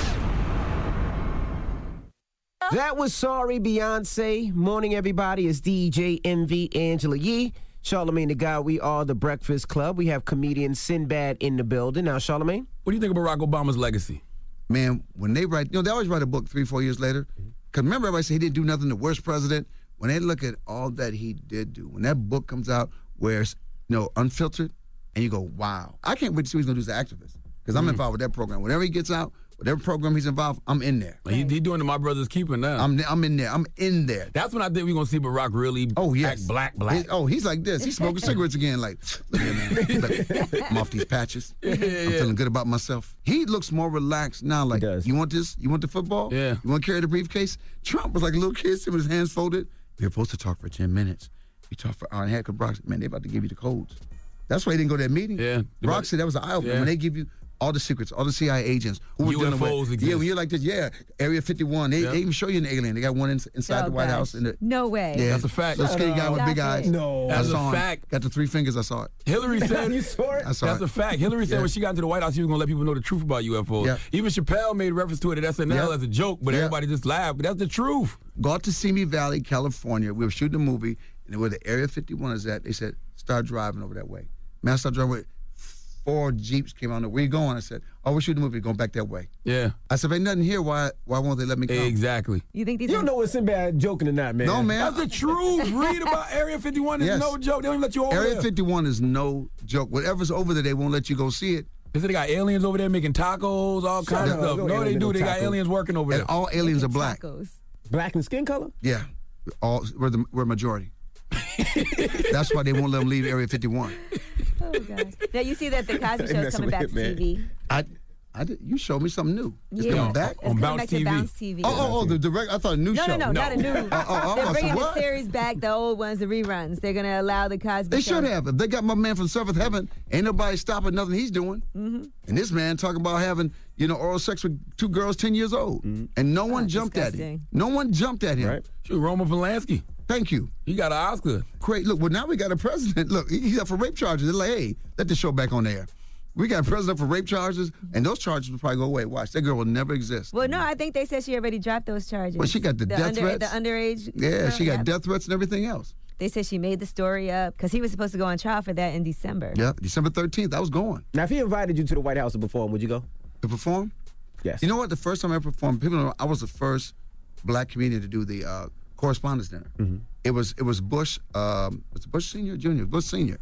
S3: That was Sorry, Beyonce. Morning, everybody. It's D J M V Angela Yee. Charlamagne the Guy. We are The Breakfast Club. We have comedian Sinbad in the building. Now, Charlamagne?
S2: What do you think of Barack Obama's legacy?
S9: Man, when they write, you know, they always write a book three, four years later. Because remember, everybody said he didn't do nothing, the worst president. When they look at all that he did do, when that book comes out where it's, you know, unfiltered, and you go, wow. I can't wait to see what he's going to do as an activist. Because I'm mm. involved with that program. Whenever he gets out, whatever program he's involved, I'm in there.
S2: He, he doing the My Brother's Keeper now.
S9: I'm I'm in there. I'm in there.
S2: That's when I think we're going to see Barack really
S9: oh, yes.
S2: act black, black.
S9: He, oh, he's like this. He's smoking cigarettes again. Like, look here, man. Look, I'm off these patches.
S2: Yeah, yeah,
S9: I'm
S2: yeah.
S9: feeling good about myself. He looks more relaxed now. Like, you want this? You want the football?
S2: Yeah.
S9: You want to carry the briefcase? Trump was like a little kid sitting with his hands folded. We were supposed to talk for ten minutes. We talked for an hour and a half because Barack, man, they about to give you the codes. That's why he didn't go to that meeting.
S2: Yeah.
S9: Barack said that was an eye-opener.
S2: Yeah.
S9: When they give you all the secrets, all the C I A agents. Who
S2: U F Os
S9: dealing with,
S2: exist.
S9: Yeah, when you're like this, yeah, Area fifty-one, they,
S2: Yeah.
S9: they even show you an alien. They got one in, inside
S1: Oh,
S9: the White
S1: gosh.
S9: House. In the,
S1: No way.
S9: yeah,
S2: That's a fact.
S9: The skinny guy with
S1: Stop
S9: big
S1: it.
S9: eyes.
S2: No.
S9: I
S2: That's a
S9: saw him.
S2: fact.
S9: Got the three fingers, I saw it.
S2: Hillary said,
S3: You saw it?
S9: I saw
S2: that's
S9: it.
S2: a fact. Hillary said
S9: Yeah.
S2: when she got into the White House, she was going to let people know the truth about U F Os.
S9: Yeah.
S2: Even Chappelle made reference to it at S N L
S9: Yeah.
S2: as a joke, but
S9: Yeah.
S2: everybody just laughed. But that's the truth.
S9: Go out to Simi Valley, California. We were shooting a movie, and where the Area fifty-one is at, they said, start driving over that way. Man, I started driving with four Jeeps came on there. Where you going? I said, oh, we're shooting a movie, going back that way.
S2: Yeah.
S9: I said, if ain't nothing here, why why won't they let me come?
S2: Exactly.
S1: You think these
S3: You
S1: are
S3: don't know what Sinbad joking or not, man.
S9: No, man.
S2: That's the truth. Read about Area fifty-one. It's
S9: Yes.
S2: no joke. They don't even let you over
S9: Area
S2: there.
S9: fifty-one is no joke. Whatever's over there, they won't let you go see it.
S2: They said they got aliens over there making tacos, all kinds of
S3: up.
S2: stuff.
S3: No
S2: No, they
S3: alien
S2: do.
S3: no
S2: They got
S3: tacos.
S2: aliens working over
S9: And
S2: there.
S9: all aliens are black.
S1: tacos?
S3: Black and skin color?
S9: Yeah. All we're the we're majority. That's why they won't let them leave Area fifty-one.
S1: Oh, gosh. Now, you see that the Cosby Show is
S3: Messing
S1: coming
S3: with
S1: back
S3: it,
S1: to
S3: man.
S1: T V.
S9: I I did, you showed me something new. It's
S1: Yeah.
S9: coming back.
S1: It's
S2: On
S1: coming
S2: Bounce
S1: back
S2: T V.
S1: to Bounce T V.
S9: Oh, oh, oh, the direct. I thought a new
S1: No,
S9: show.
S1: no, no, not a new.
S9: Oh, oh,
S1: They're
S9: I
S1: bringing
S9: said,
S1: the
S9: what?
S1: series back, the old ones, the reruns. They're going to allow the Cosby
S9: They
S1: Show.
S9: should have. If they got my man from Seventh Heaven, ain't nobody stopping nothing he's doing.
S1: Mm-hmm.
S9: And this man talking about having, you know, oral sex with two girls ten years old. And no one
S1: Oh,
S9: jumped at him.
S1: disgusting.
S9: No one jumped at him.
S3: Right.
S2: Shoot, Roman Polanski.
S9: Thank you.
S2: He got an Oscar.
S9: Great. Look, well, now we got a president. Look, he- he's up for rape charges. They're like, hey, let the show back on air. We got a president for rape charges, and those charges will probably go away. Watch, that girl will never exist.
S1: Well, no, I think they said she already dropped those charges.
S9: Well, she got the death
S1: under,
S9: threats.
S1: The underage.
S9: Yeah,
S1: girl,
S9: she got
S1: yep.
S9: death threats and everything else.
S1: They said she made the story up because he was supposed to go on trial for that in December.
S9: Yeah, December thirteenth, I was going.
S3: Now, if he invited you to the White House to perform, would you go?
S9: To perform?
S3: Yes.
S9: You know what? The first time I performed, people know I was the first black comedian to do the uh, correspondence dinner.
S3: Mm-hmm.
S9: It was it was Bush, um, was it Bush Senior or Junior? Bush Senior.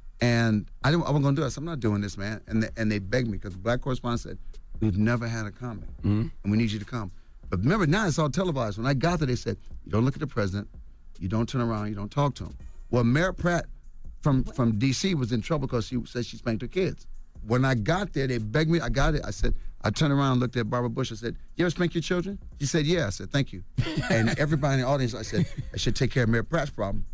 S9: And I didn't. I wasn't gonna do it. I said, I'm not doing this, man. And they, and they begged me because the black correspondent said, we've never had a comic,
S2: Mhm.
S9: and we need you to come. But remember, now it's all televised. When I got there, they said, you don't look at the president, you don't turn around, you don't talk to him. Well, Merritt Pratt from from D C was in trouble because she said she spanked her kids. When I got there, they begged me. I got it. I said, I turned around and looked at Barbara Bush. I said, you ever spank your children? She said, yeah. I said, thank you. And everybody in the audience, I said, I should take care of Merritt Pratt's problem.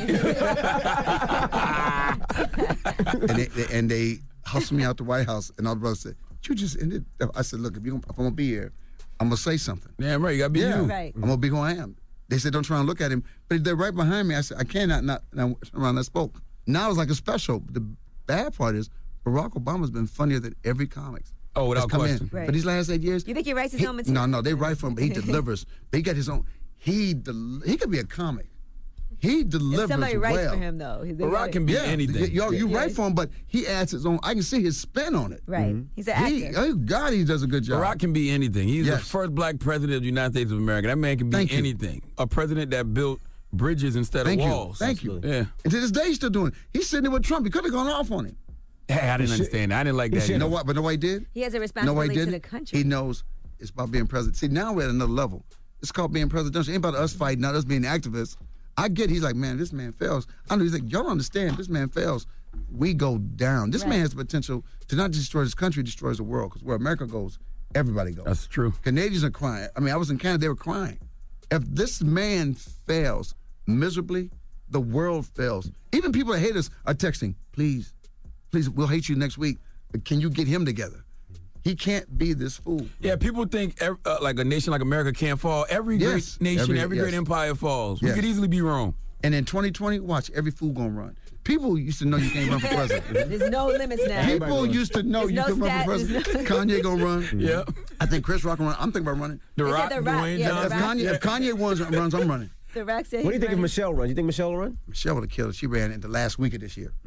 S9: and, they, they, and they hustled me out the White House. And all the brothers said, you just ended. I said, look, if, you don't, if I'm going to be here, I'm going to say something.
S2: Damn right, you got to be
S9: yeah,
S2: you.
S1: Right.
S9: I'm going to be who I am. They said, don't try and look at him. But they're right behind me. I said, I cannot not. And I went around and spoke. Now it's like a special. The bad part is Barack Obama's been funnier than every comics.
S2: Oh, without
S9: that's come
S2: question.
S9: in.
S1: Right.
S9: For these last eight years.
S1: You think he writes his
S9: he-
S1: own material?
S9: No, no, they write for him, but he delivers. But he got his own. He del- he could be a comic. He delivers
S1: If somebody writes
S9: well.
S1: for him, though. they
S2: Barack
S1: gotta-
S2: can be
S9: Yeah,
S2: anything.
S9: Yo, you
S1: Yeah.
S9: write for him, but he adds his own. I can see his spin on it.
S1: Right. He's an actor.
S9: He, oh God, he does a good job.
S2: Barack can be anything. He's the
S9: Yes.
S2: first black president of the United States of America. That man can be
S9: Thank you.
S2: anything. A president that built bridges instead
S9: Thank
S2: of
S9: you.
S2: walls.
S9: Thank you.
S2: Yeah.
S9: And to this day, he's still doing it. He's sitting there with Trump. He could have gone off on him.
S2: Hey, I didn't understand that. I didn't like that.
S9: You
S2: either.
S9: know what? But know what he did?
S1: He has a
S9: No,
S1: responsibility
S9: he
S1: to
S9: didn't.
S1: the country.
S9: He knows it's about being president. See, now we're at another level. It's called being presidential. It ain't about us fighting, not us being activists. I get he's like, man, this man fails. I know he's like, y'all don't understand. This man fails. We go down. This
S1: Right.
S9: man has the potential to not just destroy this country, destroys the world. Because where America goes, everybody goes.
S2: That's true.
S9: Canadians are crying. I mean, I was in Canada, they were crying. If this man fails miserably, the world fails. Even people that hate us are texting, please, please, we'll hate you next week, but can you get him together? He can't be this fool.
S2: Yeah, people think ev- uh, like a nation like America can't fall. Every
S9: Yes.
S2: great nation,
S9: Every-
S2: every,
S9: yes.
S2: great empire falls. We
S9: Yes.
S2: could easily be wrong.
S9: And in twenty twenty, watch, every fool gonna run. People used to know you can't run for president.
S1: There's no limits now.
S9: People used to know
S1: There's
S9: you
S1: no
S9: could run
S1: stat-
S9: for president.
S1: there's no-
S9: Kanye gonna run.
S2: Yeah.
S9: I think Chris Rock gonna run. I'm thinking about running.
S2: The
S1: They said
S2: Rock,
S1: The Rock,
S2: Dwayne
S1: yeah, The
S9: If
S2: Johnson.
S1: Rock.
S9: Kanye, if Kanye runs, runs, I'm running.
S1: The Rock said
S3: What do you
S1: he's
S3: think if
S1: running.
S3: Michelle runs? You think Michelle will run?
S9: Michelle would have killed it. She ran in the last week of this year.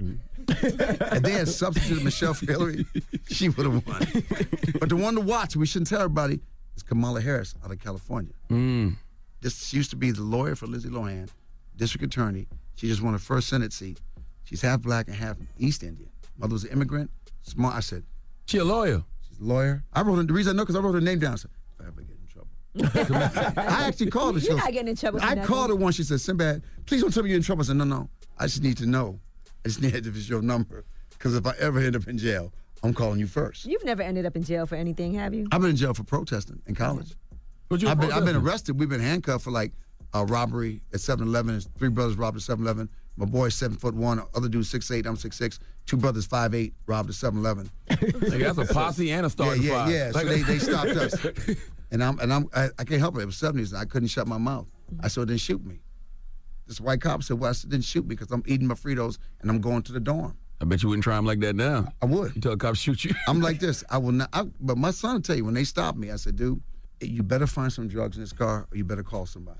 S9: If they had substituted Michelle for Hillary, she would have won. But the one to watch, we shouldn't tell everybody, is Kamala Harris out of California.
S2: Mm.
S9: This she used to be the lawyer for Lindsay Lohan, district attorney. She just won her first Senate seat. She's half black and half East Indian. Mother was an immigrant. Smart. I said,
S2: She a lawyer.
S9: she's a lawyer. I wrote her, the reason I know because I wrote her name down. I said, if I ever get in trouble. I actually called her. She
S1: You're
S9: goes,
S1: not getting in trouble for
S9: I
S1: nothing.
S9: called her once. She said, Sinbad, please don't tell me you're in trouble. I said, no, no. I just need to know. I just need if it's your number. Because if I ever end up in jail, I'm calling you first.
S1: You've never ended up in jail for anything, have you?
S9: I've been in jail for protesting in college.
S2: What you
S9: I've been, I've been
S2: protesting?
S9: arrested. We've been handcuffed for like a robbery at seven eleven. Three brothers robbed at seven eleven. My boy's seven foot one. Other dude's six eight. I'm six six. Two brothers five eight robbed at seven eleven.
S2: Like, that's a posse and a
S9: Yeah,
S2: starting
S9: yeah,
S2: five.
S9: yeah. So
S2: Like-
S9: they, they stopped us. And I'm and I'm I, I can't help it. It was seventies and I couldn't shut my mouth. I said, then shoot me. This white cop said, well, I said, then shoot me because I'm eating my Fritos and I'm going to the dorm.
S2: I bet you wouldn't try him like that now.
S9: I would.
S2: You tell a cop shoot you.
S9: I'm like this. I will not. I, but my son will tell you when they stopped me. I said, dude, you better find some drugs in this car, or you better call somebody.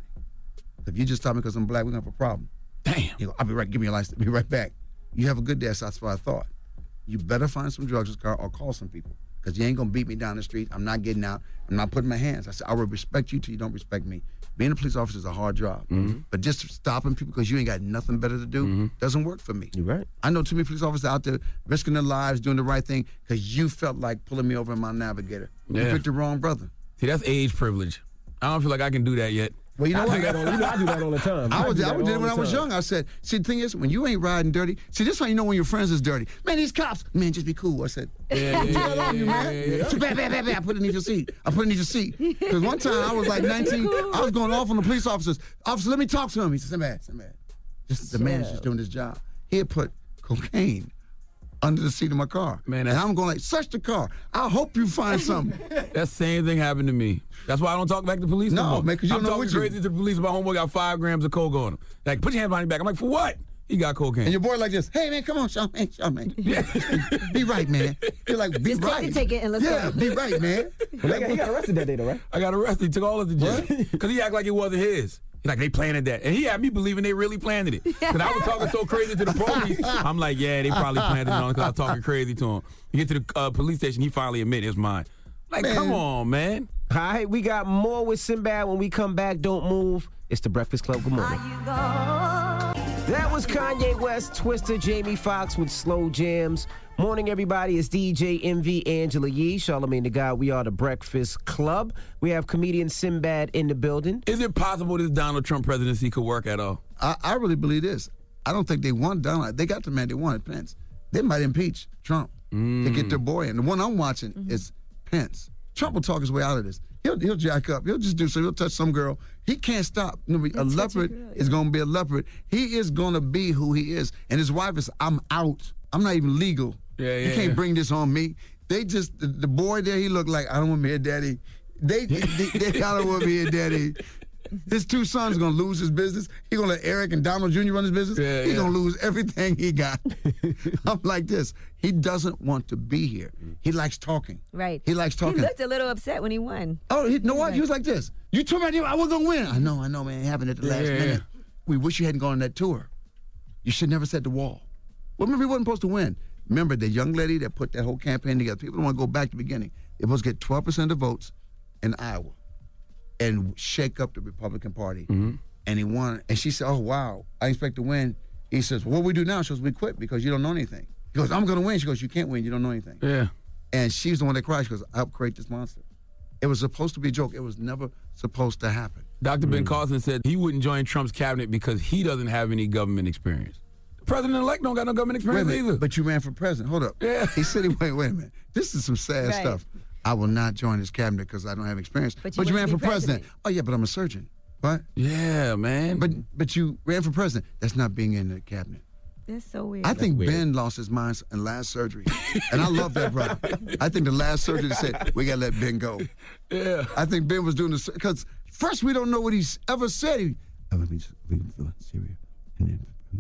S9: If you just stop me because I'm black, we're gonna have a problem.
S2: Damn.
S9: You know, I'll be right. Give me your license. I'll be right back. You have a good day. That's what I thought. You better find some drugs in this car, or call some people, because you ain't gonna beat me down the street. I'm not getting out. I'm not putting my hands. I said, I will respect you till you don't respect me. Being a police officer is a hard job,
S3: Mm-hmm.
S9: but just stopping people because you ain't got nothing better to do
S3: Mm-hmm.
S9: doesn't work for me.
S3: You're right.
S9: I know too many police officers out there risking their lives, doing the right thing, because you felt like pulling me over in my Navigator. You
S2: Yeah.
S9: picked the wrong brother.
S2: See, that's age privilege. I don't feel like I can do that yet.
S9: Well, you know
S3: I
S9: what?
S3: do that all, you know, I do that all the time.
S9: I, was,
S3: do
S9: I
S3: that
S9: did it
S3: all
S9: when
S3: the
S9: I was
S3: time.
S9: young. I said, see, the thing is, when you ain't riding dirty, see, this is how you know when your friends is dirty. Man, these cops, man, just be cool. I said,
S2: Yeah, yeah, yeah, yeah,
S9: you,
S2: yeah,
S9: man.
S2: yeah, yeah.
S9: So bad, bad, bad, bad. I put it in your seat. I put it in your seat. Because one time I was like nineteen, I was going off on the police officers. Officer, let me talk to him. He said, Sinbad, Sinbad. Just the man is just doing his job. He had put cocaine under the seat of my car.
S2: Man,
S9: and
S2: that's-
S9: I'm going like, search the car. I hope you find something.
S2: That same thing happened to me. That's why I don't talk back to police no,
S9: No,
S2: more.
S9: man, 'cause you
S2: I'm
S9: don't know
S2: talking
S9: what you-
S2: crazy to the police about homeboy got five grams of coke on him. Like, put your hand behind your back. I'm like, for what? He got cocaine.
S9: And your boy like this, hey, man, come on, Sean, man, Sean, man. Be right, man. You're like, be
S1: Just take
S9: right.
S1: the ticket and let's
S9: yeah,
S1: go.
S9: be right, man.
S3: Well, they got, he got arrested that day, though, right?
S2: I got arrested. He took all of the jail. Because he acted like it wasn't his. He's like, they planted that. And he had me believing they really planted it. Because I was talking so crazy to the police. I'm like, yeah, they probably planted it on because I was talking crazy to him. You get to the uh, police station, he finally admitted it's mine. Like,
S9: Man.
S2: come on, man.
S3: All right, we got more with Sinbad when we come back. Don't move. It's the Breakfast Club. Good morning. That was Kanye West, Twister, Jamie Foxx with Slow Jams. Morning, everybody. It's D J M V, Angela Yee, Charlamagne the God. We are the Breakfast Club. We have comedian Sinbad in the building.
S2: Is it possible this Donald Trump presidency could work at all?
S9: I, I really believe this. I don't think they want Donald. They got the man they wanted, Pence. They might impeach Trump to get their boy in. The one I'm watching is Pence. Trump will talk his way out of this. He'll he'll jack up. He'll just do so. He'll touch some girl. He can't stop. You know, a leopard
S1: girl,
S9: is going to be a leopard. He is going to be who he is. And his wife is, I'm out. I'm not even legal.
S2: Yeah,
S9: You
S2: yeah,
S9: can't
S2: yeah.
S9: bring this on me. They just, the, the boy there, he looked like, I don't want me here, daddy. They, they, they, they I don't want me here, daddy. His two sons are going to lose his business. He's going to let Eric and Donald Junior run his business.
S2: Yeah,
S9: He's
S2: yeah.
S9: going to lose everything he got. I'm like this. He doesn't want to be here. He likes talking.
S1: Right.
S9: He likes talking.
S1: He looked a little upset when he won.
S9: Oh, he, you know what? He was like this. You told me I was going to win. I know, I know, man. It happened at the last
S2: Yeah, yeah.
S9: minute. We wish you hadn't gone on that tour. You should never set the wall. Well, remember, he wasn't supposed to win. Remember, the young lady that put that whole campaign together, people don't want to go back to the beginning. They're supposed to get twelve percent of the votes in Iowa and shake up the Republican Party.
S2: Mm-hmm.
S9: And he won. And she said, oh, wow, I expect to win. He says, what we do now? She goes, we quit because you don't know anything. He goes, I'm going to win. She goes, you can't win. You don't know anything.
S2: Yeah.
S9: And she's the one that cried. She goes, I helped create this monster. It was supposed to be a joke. It was never supposed to happen.
S2: Doctor Ben Carson said he wouldn't join Trump's cabinet because he doesn't have any government experience. The president-elect don't got no government
S9: Wait a
S2: experience
S9: minute,
S2: either.
S9: but you ran for president. Hold up.
S2: Yeah.
S9: He said, he, wait, wait a minute. This is some sad
S1: Right.
S9: stuff. I will not join his cabinet because I don't have experience.
S1: But you
S9: ran
S1: want
S9: for
S1: to be
S9: president.
S1: president.
S9: Oh, yeah, but I'm a surgeon. What?
S2: Yeah, man.
S9: But but you ran for president. That's not being in the cabinet.
S1: That's so weird.
S9: I think
S3: weird.
S9: Ben lost his mind in last surgery. And I love that brother. I think the last surgery they said, we got to let Ben go.
S2: Yeah.
S9: I think Ben was doing this because first we don't know what he's ever said. He, oh, let me just, we can fill in Syria. And then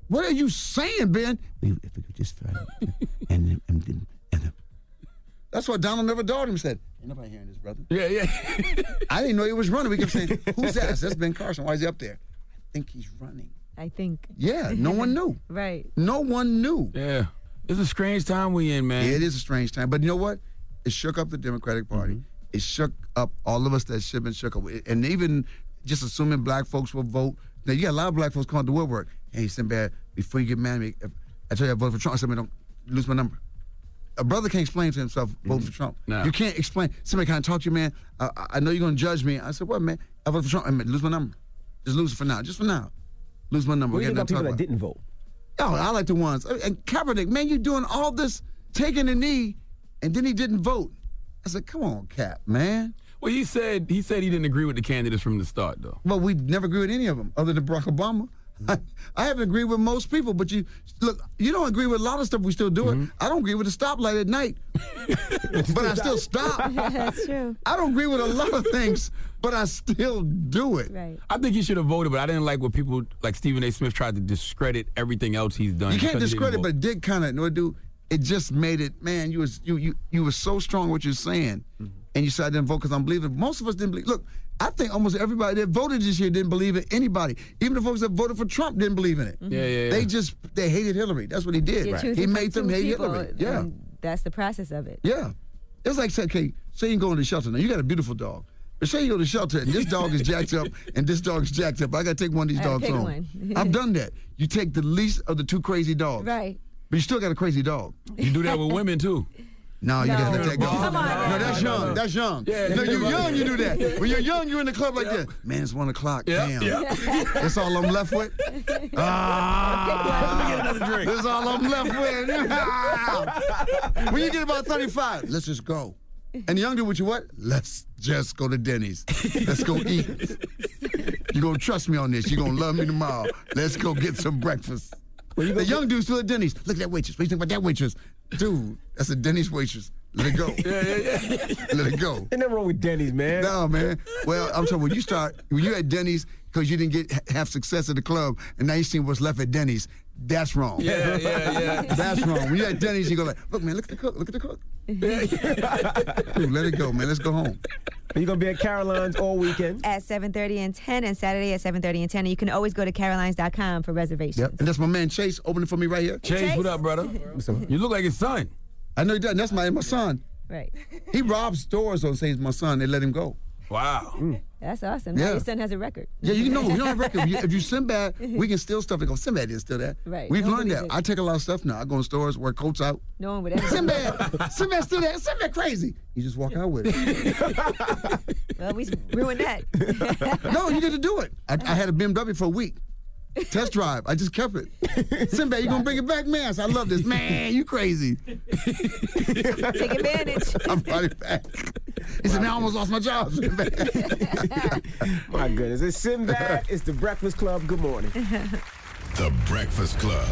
S9: What are you saying, Ben? We, if we could just try it. and, and, and, and that's what Donald never dawned him said. Ain't nobody hearing this, brother.
S2: Yeah, yeah.
S9: I didn't know he was running. We kept saying, who's that? That's Ben Carson. Why is he up there? I think he's running.
S1: I think.
S9: Yeah, no one knew.
S1: Right.
S9: No one knew.
S2: Yeah. It's a strange time we in, man.
S9: Yeah, it is a strange time. But you know what? It shook up the Democratic Party. Mm-hmm. It shook up all of us that should have been shook up. And even just assuming black folks will vote. Now, you got a lot of black folks calling the woodwork. Hey, Sinbad, before you get mad at me, if I tell you I voted for Trump, I said, man, don't lose my number. A brother can't explain to himself voting mm-hmm. for Trump. No. You can't explain. Somebody can't talk to you, man. I, I know you're going to judge me. I said, what, man? I voted for Trump. I mean, lose my number. Just lose it for now. Just for now. Lose my number.
S3: What do you think about people that didn't vote?
S9: Oh, I like the ones. And Kaepernick, man, you're doing all this, taking a knee, and then he didn't vote. I said, come on, Cap, man.
S2: Well, he said he said he didn't agree with the candidates from the start, though.
S9: Well, we never agree with any of them, other than Barack Obama. I, I haven't agreed with most people, but you look, you don't agree with a lot of stuff we still do it. Mm-hmm. I don't agree with the stoplight at night, but I still stop.
S1: Yeah, that's true.
S9: I don't agree with a lot of things, but I still do it.
S1: Right.
S2: I think he should have voted, but I didn't like what people like Stephen A. Smith tried to discredit everything else he's done.
S9: You can't discredit, but it did kind of, no, dude. It just made it, man. You was you you you were so strong what you're saying, mm-hmm. and you said I didn't vote because I'm believing. Most of us didn't believe. Look, I think almost everybody that voted this year didn't believe in anybody. Even the folks that voted for Trump didn't believe in it.
S2: Mm-hmm. Yeah, yeah, yeah.
S9: They just they hated Hillary. That's what he did.
S1: Right.
S9: He made them hate
S1: people,
S9: Hillary. Yeah,
S1: that's the process of it.
S9: Yeah, it's like say, okay, say you go in the shelter now. You got a beautiful dog. But say you go to the shelter and this dog is jacked up and this dog is jacked up. I got to take one of these dogs
S1: pick
S9: home.
S1: One.
S9: I've done that. You take the least of the two crazy dogs.
S1: Right.
S9: But you still got a crazy dog.
S2: You do that with women, too.
S9: No, you
S1: No.
S9: gotta let that go.
S1: Come on.
S9: No, that's
S2: No, no,
S9: young.
S2: no.
S9: That's young.
S2: Yeah,
S9: no,
S2: yeah,
S9: you're
S2: yeah.
S9: young, you do that. When you're young, you're in the club like
S2: Yeah.
S9: that. Man, it's one o'clock.
S2: Yeah,
S9: Damn.
S2: yeah.
S9: That's all I'm left with. Ah,
S2: Let me get another drink.
S9: That's all I'm left with. When you get about thirty-five, let's just go. And the young dude with you what? Let's just go to Denny's. Let's go eat. You're going to trust me on this. You're going to love me tomorrow. Let's go get some breakfast. Well, the young dude's still at Denny's. Look at that waitress. What do you think about that waitress? Dude, that's a Denny's waitress. Let it go.
S2: Yeah, yeah, yeah.
S9: Let it go.
S3: Ain't nothing wrong with Denny's, man.
S9: No, man. Well, I'm talking when you start, when you're at Denny's because you didn't get have success at the club and now you see what's left at Denny's, that's wrong.
S2: Yeah, yeah, yeah.
S9: That's wrong. When you're at Denny's, you go like, look, man, look at the cook. Look at the cook. Dude, let it go, man. Let's go home.
S3: Are you going to be at Caroline's all weekend?
S1: At seven thirty and ten, and Saturday at seven thirty and ten. And you can always go to carolines dot com for reservations.
S9: Yep. And that's my man Chase opening for me right here.
S2: Chase,
S1: Chase.
S2: what up, brother? You look like his son.
S9: I know he does. That's my my son.
S1: Right.
S9: He robs stores though, say he's my son. They let him go.
S2: Wow.
S9: Mm.
S1: That's awesome. Now
S9: Yeah.
S1: your son has a record.
S9: Yeah, you know, we don't have record. If you, if you Sinbad, we can steal stuff. They go, Sinbad didn't steal that.
S1: Right.
S9: We've
S1: No one
S9: learned that.
S1: believes it.
S9: I take a lot of stuff now. I go in stores, wear coats out.
S1: No one would ever.
S9: Sinbad, Sinbad steal that. Sinbad crazy. You just walk out with it.
S1: Well, we ruined that.
S9: No, you get to do it. I, I had a B M W for a week. Test drive. I just kept it. Sinbad, you gonna bring it back, man? I said, I love this. Man, you crazy.
S1: Take advantage.
S9: I'm right back. He said, man, I almost lost my job. Sinbad.
S3: My goodness. It's Sinbad. It's the Breakfast Club. Good morning.
S5: The Breakfast Club.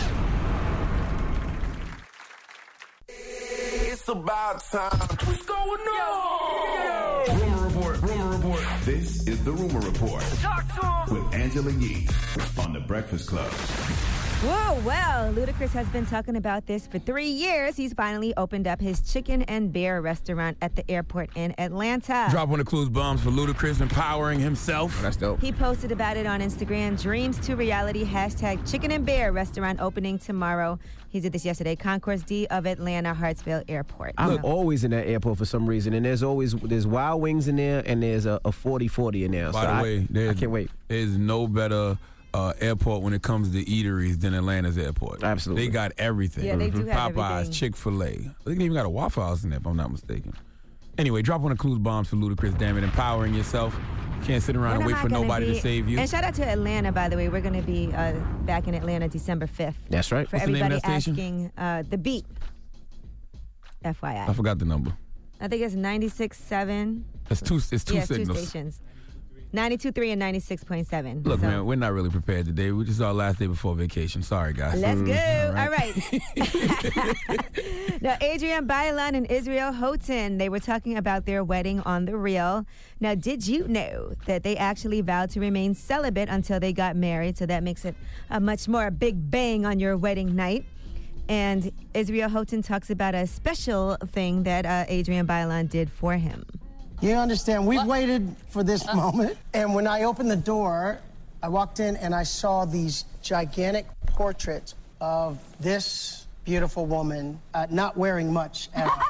S10: It's about time. What's going on? Rumor report. Rumor report. This is the Rumor Report with Angela Yee on the Breakfast Club.
S1: Whoa, well, Ludacris has been talking about this for three years. He's finally opened up his Chicken and Bear restaurant at the airport in Atlanta.
S2: Drop one of Clues bombs for Ludacris empowering himself.
S3: That's dope.
S1: He posted about it on Instagram. Dreams to reality. Hashtag Chicken and Bear restaurant opening tomorrow. He did this yesterday. Concourse D of Atlanta Hartsfield Airport.
S3: I'm
S1: So-
S3: always in that airport for some reason, and there's always there's Wild Wings in there, and there's a, a forty forty in there.
S2: By
S3: so
S2: the
S3: I,
S2: way,
S3: I
S2: there's,
S3: can't wait.
S2: There's no better uh, airport when it comes to eateries than Atlanta's airport.
S3: Absolutely.
S2: They got everything.
S1: Yeah, they do have
S2: Popeyes,
S1: everything.
S2: Chick-fil-A. They even got a Waffle House in there, if I'm not mistaken. Anyway, drop one of Clues bombs for Ludacris, damn it. Empowering yourself. Can't sit around
S1: When
S2: and wait
S1: am I
S2: for
S1: gonna
S2: nobody
S1: be-
S2: to save you.
S1: And shout out to Atlanta, by the way. We're going to be uh, back in Atlanta December fifth.
S3: That's right.
S1: For
S2: What's the name of
S1: everybody
S2: that station?
S1: asking, uh, The Beat. F Y I.
S2: I forgot the number.
S1: I think it's ninety-six point seven.
S2: It's two, it's two
S1: yeah,
S2: signals.
S1: two stations. ninety-two point three and ninety-six point seven.
S2: Look,
S1: So-
S2: man, we're not really prepared today. We just our last day before vacation. Sorry, guys.
S1: Let's go.
S2: Mm,
S1: All right. Now, Adrienne Bailon and Israel Houghton, they were talking about their wedding on The Real. Now, did you know that they actually vowed to remain celibate until they got married? So that makes it a much more big bang on your wedding night. And Israel Houghton talks about a special thing that uh, Adrienne Bailon did for him.
S11: You understand, we've waited for this moment. And when I opened the door, I walked in and I saw these gigantic portraits of this beautiful woman uh, not wearing much at all.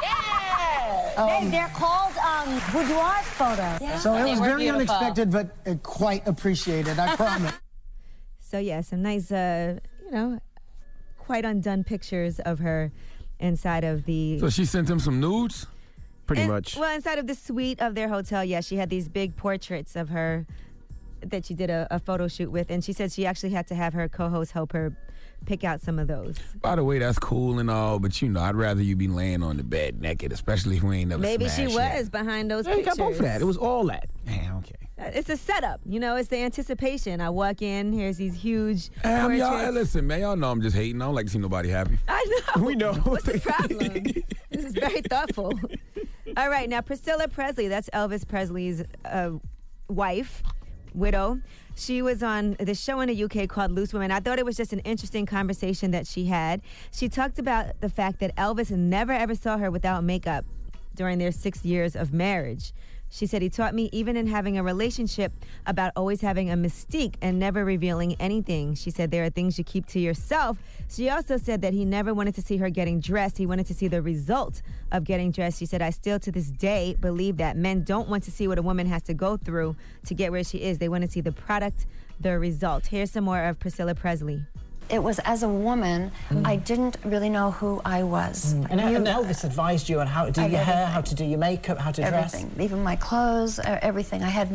S12: Yeah!
S11: Um,
S12: they, they're called um, boudoir photos. Yeah.
S11: So it was
S12: They were
S11: very
S12: beautiful.
S11: unexpected, but uh, quite appreciated, I promise.
S1: So, yeah, some nice, uh, you know, quite undone pictures of her inside of the...
S2: So she sent him some nudes?
S3: Pretty
S1: In-
S3: much.
S1: Well, inside of the suite of their hotel, yeah, she had these big portraits of her that she did a, a photo shoot with, and she said she actually had to have her co-host help her pick out some of those.
S2: By the way, that's cool and all, but you know, I'd rather you be laying on the bed naked, especially if we ain't never
S1: Maybe she
S2: smashed
S1: was
S2: yet.
S1: behind those
S3: Yeah, you
S1: pictures.
S3: got both of that. It was all that. Yeah, okay.
S1: It's a setup, you know. It's the anticipation. I walk in, here's these huge
S2: Hey, I'm y'all, hey,
S1: portraits.
S2: listen, man, y'all know I'm just hating. I don't like to see nobody happy.
S1: I know.
S3: We know.
S1: What's the problem? This is very thoughtful. All right, now Priscilla Presley, that's Elvis Presley's uh, wife, widow. She was on the show in the U K called Loose Women. I thought it was just an interesting conversation that she had. She talked about the fact that Elvis never ever saw her without makeup during their six years of marriage. She said he taught me, even in having a relationship, about always having a mystique and never revealing anything. She said there are things you keep to yourself. She also said that he never wanted to see her getting dressed. He wanted to see the result of getting dressed. She said, I still to this day believe that men don't want to see what a woman has to go through to get where she is. They want to see the product, the result. Here's some more of Priscilla Presley.
S13: It was as a woman,
S14: Mm.
S13: I didn't really know who I was.
S14: Mm. And,
S13: I knew
S14: and Elvis advised you on how to do
S13: I-
S14: your hair,
S13: everything.
S14: how to do your makeup, how to dress.
S13: everything, even my clothes, uh, everything. I had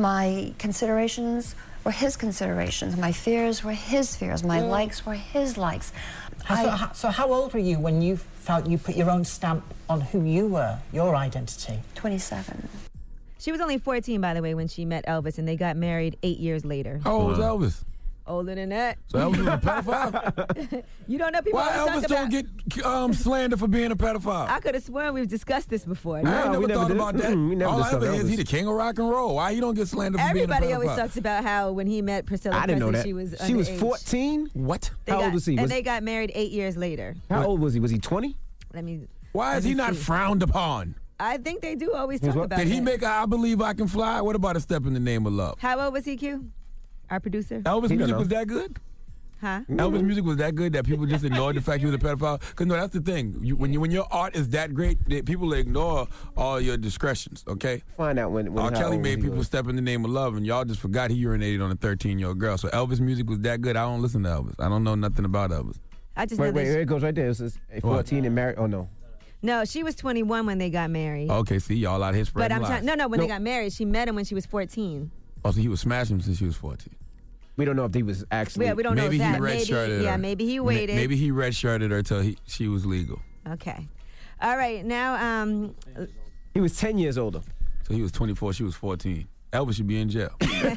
S13: my considerations were his considerations. My fears were his fears. My
S14: Mm.
S13: likes were his likes.
S14: How- so, how, so how old were you when you felt you put your own stamp on who you were, your identity?
S13: twenty-seven.
S1: She was only fourteen, by the way, when she met Elvis, and they got married eight years later.
S2: How old was Elvis?
S1: Older than that.
S2: So Elvis was a pedophile?
S1: You don't know people
S2: Why
S1: always
S2: Elvis
S1: talk
S2: don't
S1: about...
S2: get um, slandered for being a pedophile?
S1: I could have sworn we've discussed this before.
S2: I ain't never thought about that.
S3: Mm, we never
S2: All I
S3: discussed
S2: ever hear is
S3: Elvis.
S2: he the king of rock and roll. Why he don't get slandered for being a
S1: Everybody
S2: pedophile?
S1: always talks about how when he met Priscilla
S3: I didn't know
S1: Presley,
S3: that.
S1: she was
S3: She was
S1: underage.
S3: fourteen?
S2: What?
S1: They
S3: How
S1: got,
S3: old was he?
S1: And
S3: Was-
S1: they got married eight years later.
S3: How old was he? Was he twenty?
S1: Let me.
S2: Why
S1: let
S2: is
S1: me
S2: he not
S1: see.
S2: frowned upon?
S1: I think they do always
S3: He's
S1: talk
S3: what?
S1: about
S2: Did he
S1: that.
S2: make a I Believe I Can Fly? What about A Step in the Name of Love?
S1: How old was he, Q? Our producer?
S2: Elvis
S3: He don't
S2: music
S3: know.
S2: was that good?
S1: Huh?
S2: Elvis music was that good that people just ignored the fact he was a pedophile? Because no, that's the thing. You, when you when your art is that great, they, people ignore all your discretions. Okay.
S3: Find out when. when
S2: R.
S3: how
S2: Kelly
S3: old
S2: made
S3: he
S2: people
S3: was.
S2: step in the name of love, and y'all just forgot he urinated on a thirteen-year-old girl. So Elvis music was that good. I don't listen to Elvis. I don't know nothing about Elvis.
S1: I just
S3: Wait,
S1: know
S3: wait,
S1: that
S3: here it goes right there. It says eh, fourteen and married. Oh, no.
S1: she, no, she was twenty-one when they got married.
S2: Okay, see, y'all out here
S1: but
S2: spreading
S1: I'm
S2: lies.
S1: trying. No, no, when
S3: No.
S1: they got married, she met him when she was fourteen.
S2: Oh, so he was smashing him since she was fourteen.
S3: We don't know if he was actually.
S1: Yeah, we don't
S2: maybe
S1: know
S2: he
S1: that. Maybe,
S2: redshirted
S1: yeah,
S2: her.
S1: maybe he
S2: Ma-
S1: waited.
S2: Maybe he redshirted her till he, she was legal.
S1: Okay. All right, now um,
S3: He was ten years older.
S2: So he was twenty-four, she was fourteen. Elvis should be in jail.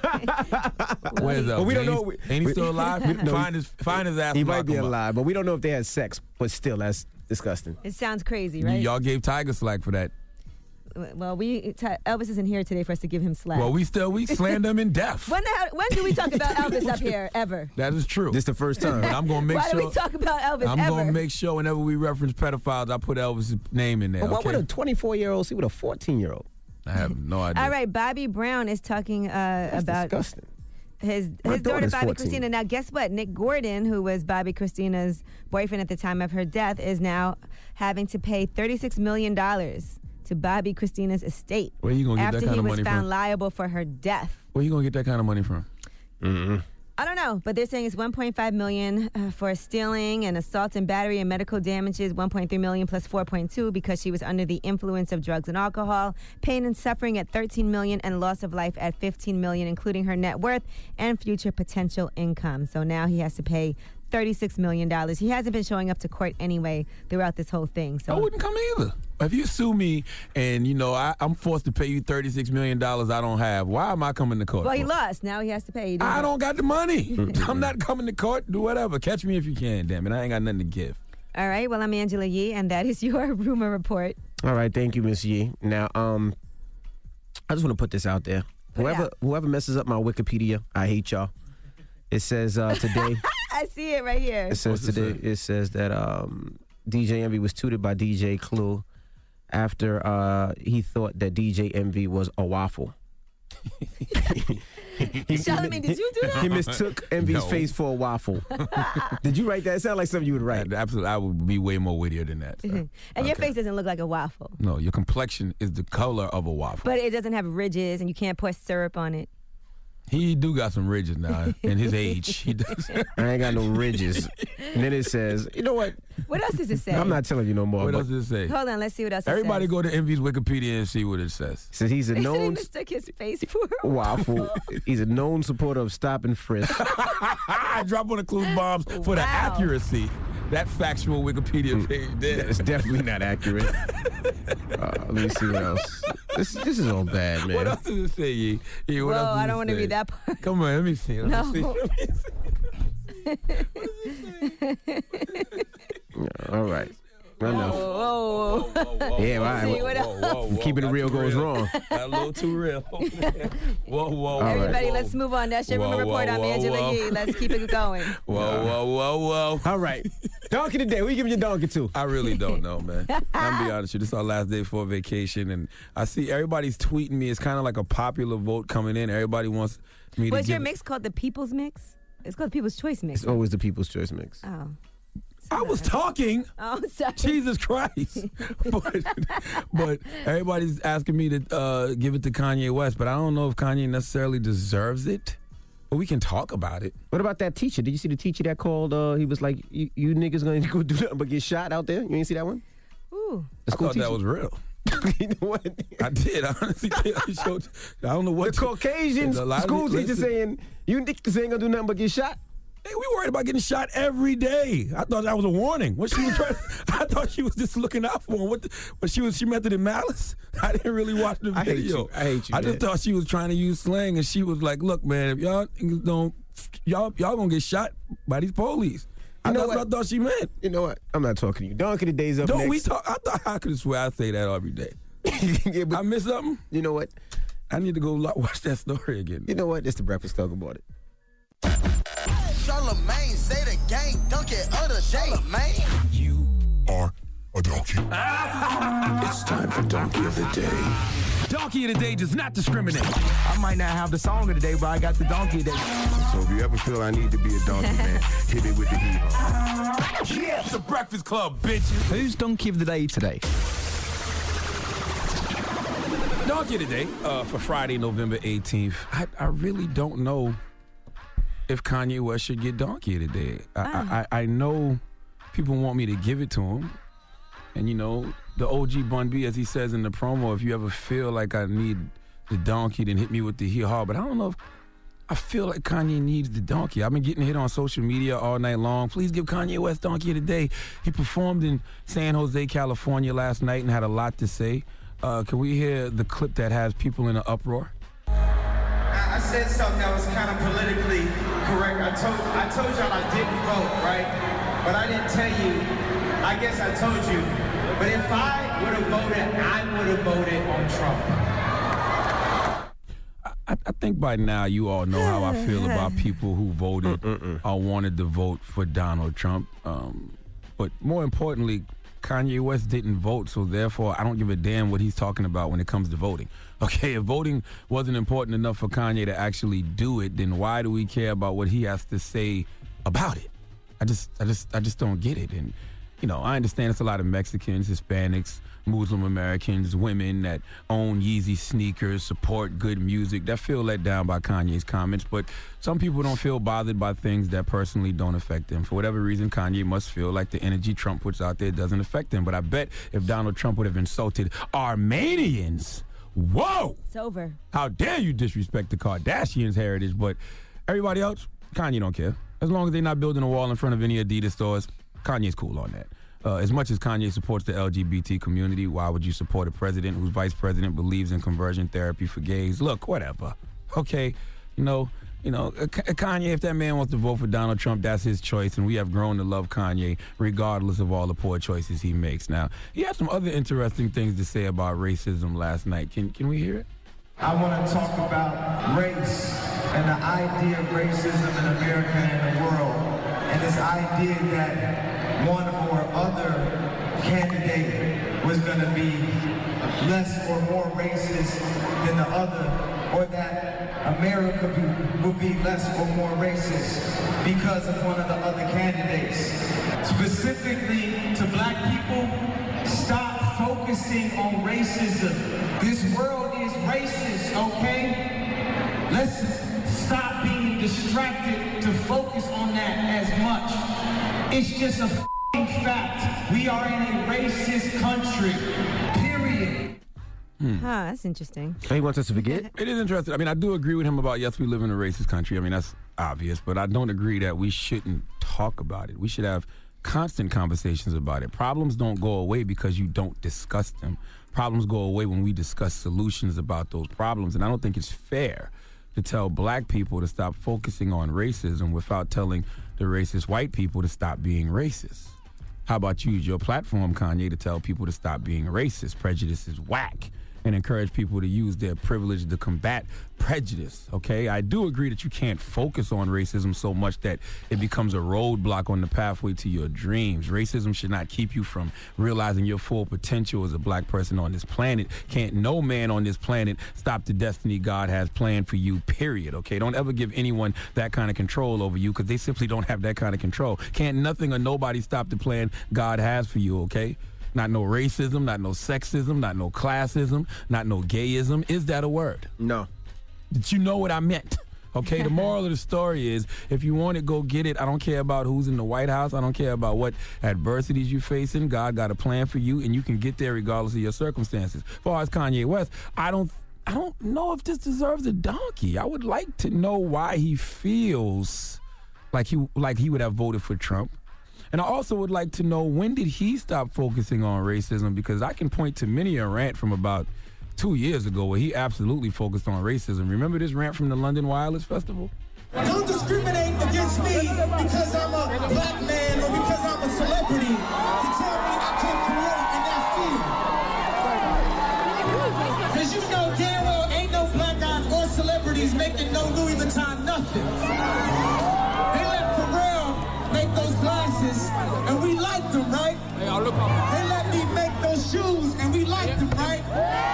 S2: Where's Elvis?
S3: But we don't
S2: ain't
S3: know.
S2: He, ain't he still alive?
S3: We- no,
S2: find his find his ass.
S3: He
S2: and
S3: might
S2: lock
S3: be
S2: him up.
S3: alive, but we don't know if they had sex. But still, that's disgusting.
S1: it sounds crazy,
S2: Y-
S1: right?
S2: Y'all gave Tiger slack for that.
S1: Well, we t- Elvis isn't here today for us to give him slack.
S2: Well, we still we slammed him in death.
S1: When the hell, when do we talk about Elvis up here ever?
S2: That is true.
S3: This the first time.
S2: But I'm gonna make
S1: Why
S2: sure.
S1: do we talk about Elvis
S2: I'm
S1: ever?
S2: gonna make sure whenever we reference pedophiles, I put Elvis' name in there.
S3: But what
S2: okay?
S3: would a twenty-four-year-old see with a fourteen-year-old?
S2: I have no idea.
S1: All right, Bobby Brown is talking uh,
S3: That's
S1: about
S3: disgusting.
S1: his
S3: My
S1: his daughter
S3: daughter's
S1: Bobby
S3: fourteen.
S1: Christina. Now, guess what? Nick Gordon, who was Bobby Christina's boyfriend at the time of her death, is now having to pay thirty-six million dollars to Bobby Christina's estate
S2: Where you gonna get
S1: after
S2: that kind
S1: he
S2: of
S1: was
S2: money
S1: found
S2: from?
S1: liable for her death.
S2: Where you gonna get that kind of money from?
S3: Mm-hmm.
S1: I don't know, but they're saying it's one point five million dollars uh, for stealing and assault and battery and medical damages, one point three million dollars plus four point two because she was under the influence of drugs and alcohol, pain and suffering at thirteen million dollars and loss of life at fifteen million dollars, including her net worth and future potential income. So now he has to pay thirty-six million dollars. He hasn't been showing up to court anyway throughout this whole thing. So
S2: I wouldn't come either. If you sue me and you know I, I'm forced to pay you thirty-six million dollars I don't have, why am I coming to court?
S1: Well, he
S2: for?
S1: lost. Now he has to pay. He didn't
S2: I
S1: get-
S2: don't got the money. I'm not coming to court. Do whatever. Catch me if you can. Damn it, I ain't got nothing to give.
S1: All right. Well, I'm Angela Yee, and that is your rumor report.
S3: All right. Thank you, Miss Yee. Now, um, I just want to put this out there.
S1: Put it
S3: whoever
S1: out.
S3: whoever messes up my Wikipedia, I hate y'all. It says uh, today.
S1: I see it right here.
S3: It says today. It says that um, D J Envy was tutored by D J Clue after uh, he thought that D J Envy was a waffle. He,
S1: Charlamagne, did you do that?
S3: He mistook Envy's
S2: No.
S3: face for a waffle. Did you write that? It sounded like something you would write.
S2: Absolutely, I would be way more wittier than that. sir.
S1: And your face doesn't look like a waffle.
S2: No, your complexion is the color of a waffle.
S1: But it doesn't have ridges, and you can't pour syrup on it.
S2: He do got some ridges now. In his age, he does.
S3: I ain't got no ridges. And then it says, you know what?
S1: What else does it say?
S3: I'm not telling you no more.
S2: What
S3: but
S2: else does it say?
S1: Hold on, let's see what else
S2: Everybody
S1: it says.
S2: go to Envy's Wikipedia and see what it says.
S3: Says he's a
S1: They said he
S3: known
S1: mistook his face for a
S3: waffle. He's a known supporter of stop and frisk.
S2: I drop on the clue bombs for the
S1: Wow.
S2: accuracy. That factual Wikipedia page there.
S3: It's definitely not accurate. Uh, let me see what else. This this is all bad, man.
S2: What else does it say, Yee? Yee, what
S1: Whoa,
S2: else does
S1: I
S2: it
S1: don't want to
S2: say?
S1: read that part.
S2: Come on, let me see. Let
S1: No.
S2: me see.
S3: All right. Enough.
S1: Whoa, whoa, whoa.
S3: Yeah, all right.
S1: See, what else?
S3: Keeping it real goes wrong.
S2: That's a little too real. Whoa, whoa,
S3: All right.
S1: Everybody,
S2: whoa.
S1: let's move on. That's your
S2: Whoa,
S1: rumor report.
S2: whoa,
S1: I'm
S2: whoa,
S1: Angela
S2: whoa.
S1: Yee. Let's keep it going.
S2: Whoa, whoa, whoa, whoa.
S3: All right. Donkey today. Who you giving your donkey to?
S2: I really don't know, man. I'm gonna be honest with you. This is our last day for vacation, and I see everybody's tweeting me. It's kind of like a popular vote coming in. Everybody wants me to
S1: Was your
S2: give-
S1: mix called the People's Mix? It's called the People's Choice Mix.
S3: It's always the People's Choice Mix.
S1: Oh.
S2: I was talking.
S1: Oh, sorry.
S2: Jesus Christ. but, but everybody's asking me to uh, give it to Kanye West, but I don't know if Kanye necessarily deserves it. But we can talk about it.
S3: What about that teacher? Did you see the teacher that called? Uh, he was like, you, you niggas gonna go do nothing but get shot out there? You ain't see that one?
S1: Ooh.
S3: The
S2: I
S3: school
S2: thought that
S3: teacher?
S2: was real.
S3: You know what?
S2: I did. I honestly did. I, showed, I don't know what.
S3: The Caucasian
S2: There's a lot of
S3: school
S2: these-
S3: teacher
S2: listen,
S3: saying, you niggas ain't gonna do nothing but get shot?
S2: Hey, we worried about getting shot every day. I thought that was a warning. What she was trying, I thought she was just looking out for him. What? The, what she was? She meant it in malice. I didn't really watch the
S3: I hate
S2: video.
S3: you. I hate you,
S2: I just
S3: man.
S2: thought she was trying to use slang, and she was like, "Look, man, if y'all don't, y'all y'all gonna get shot by these police." I
S3: You know
S2: that's what?
S3: what?
S2: I thought she meant.
S3: You know what? I'm not talking to you. Donkey the day's up
S2: Don't
S3: next.
S2: we talk? I thought I could swear I say that every day.
S3: Yeah, but
S2: I miss something.
S3: you know what?
S2: I need to go lo- watch that story again.
S3: You know what? It's the Breakfast Club about it.
S5: Charlamagne, say the gang, dunk it other day, man.
S10: You are a donkey. It's time for Donkey of the Day.
S2: Donkey of the Day does not discriminate.
S5: I might not have the song of the day, but I got the donkey of the day.
S10: So if you ever feel I need to be a donkey, man, hit me with the heat.
S2: Yeah, it's the Breakfast Club, bitches.
S5: Who's donkey of the day today?
S2: Donkey of the Day uh, for Friday, November eighteenth. I, I really don't know if Kanye West should get Donkey of the Day. I, I, I, I know people want me to give it to him. And, you know, the O G Bun B, as he says in the promo, if you ever feel like I need the donkey, then hit me with the hee-haw. But I don't know if I feel like Kanye needs the donkey. I've been getting hit on social media all night long. Please give Kanye West Donkey of the Day. He performed in San Jose, California last night and had a lot to say. Uh, can we hear the clip that has people in an uproar?
S4: I I said something that was kind of politically correct. I told I told y'all I didn't vote, right? But I didn't tell you. I guess I told you. But if I would have voted, I would have voted on Trump.
S2: I, I think by now you all know how I feel about people who voted or wanted to vote for Donald Trump. Um, but more importantly, Kanye West didn't vote, so therefore I don't give a damn what he's talking about when it comes to voting. Okay, if voting wasn't important enough for Kanye to actually do it, then why do we care about what he has to say about it? I just, I just, I just don't get it. And you know, I understand it's a lot of Mexicans, Hispanics, Muslim Americans, women that own Yeezy sneakers, support good music, that feel let down by Kanye's comments. But some people don't feel bothered by things that personally don't affect them. For whatever reason, Kanye must feel like the energy Trump puts out there doesn't affect him. But I bet if Donald Trump would have insulted Armenians, whoa!
S1: It's over.
S2: How dare you disrespect the Kardashians' heritage? But everybody else, Kanye don't care. As long as they're not building a wall in front of any Adidas stores, Kanye's cool on that. Uh, as much as Kanye supports the L G B T community, why would you support a president whose vice president believes in conversion therapy for gays? Look, whatever. Okay, you know, You know, Kanye, if that man wants to vote for Donald Trump, that's his choice, and we have grown to love Kanye regardless of all the poor choices he makes. Now, he had some other interesting things to say about racism last night. Can can we hear it?
S4: I want to talk about race and the idea of racism in America and the world, and this idea that one or other candidate was going to be less or more racist than the other, or that America be, will be less or more racist because of one of the other candidates. Specifically to black people, stop focusing on racism. This world is racist, okay? Let's stop being distracted to focus on that as much. It's just a f***ing fact. We are in a racist country, period.
S2: Hmm.
S1: Huh, that's interesting.
S3: He wants us to forget?
S2: It is interesting. I mean, I do agree with him about, yes, we live in a racist country. I mean, that's obvious, but I don't agree that we shouldn't talk about it. We should have constant conversations about it. Problems don't go away because you don't discuss them. Problems go away when we discuss solutions about those problems, and I don't think it's fair to tell black people to stop focusing on racism without telling the racist white people to stop being racist. How about you use your platform, Kanye, to tell people to stop being racist? Prejudice is whack. And encourage people to use their privilege to combat prejudice, okay? I do agree that you can't focus on racism so much that it becomes a roadblock on the pathway to your dreams. Racism should not keep you from realizing your full potential as a black person on this planet. Can't no man on this planet stop the destiny God has planned for you, period, okay? Don't ever give anyone that kind of control over you because they simply don't have that kind of control. Can't nothing or nobody stop the plan God has for you, okay? Not no racism, not no sexism, not no classism, not no gayism. Is that a word?
S3: No.
S2: Did you know what I meant? Okay, the moral of the story is if you want it, go get it. I don't care about who's in the White House. I don't care about what adversities you're facing. God got a plan for you, and you can get there regardless of your circumstances. As far as Kanye West, I don't I don't know if this deserves a donkey. I would like to know why he feels like he like he would have voted for Trump. And I also would like to know, when did he stop focusing on racism? Because I can point to many a rant from about two years ago where he absolutely focused on racism. Remember this rant from the London Wireless Festival?
S4: Don't discriminate against me because I'm a black man or because I'm a celebrity to tell me I can't create in that field. Because you know damn well ain't no black guys or celebrities making no Louis Vuitton nothing. They let Pharrell make those glasses and we liked them, right? Hey, look they let me make those shoes and we liked them, right?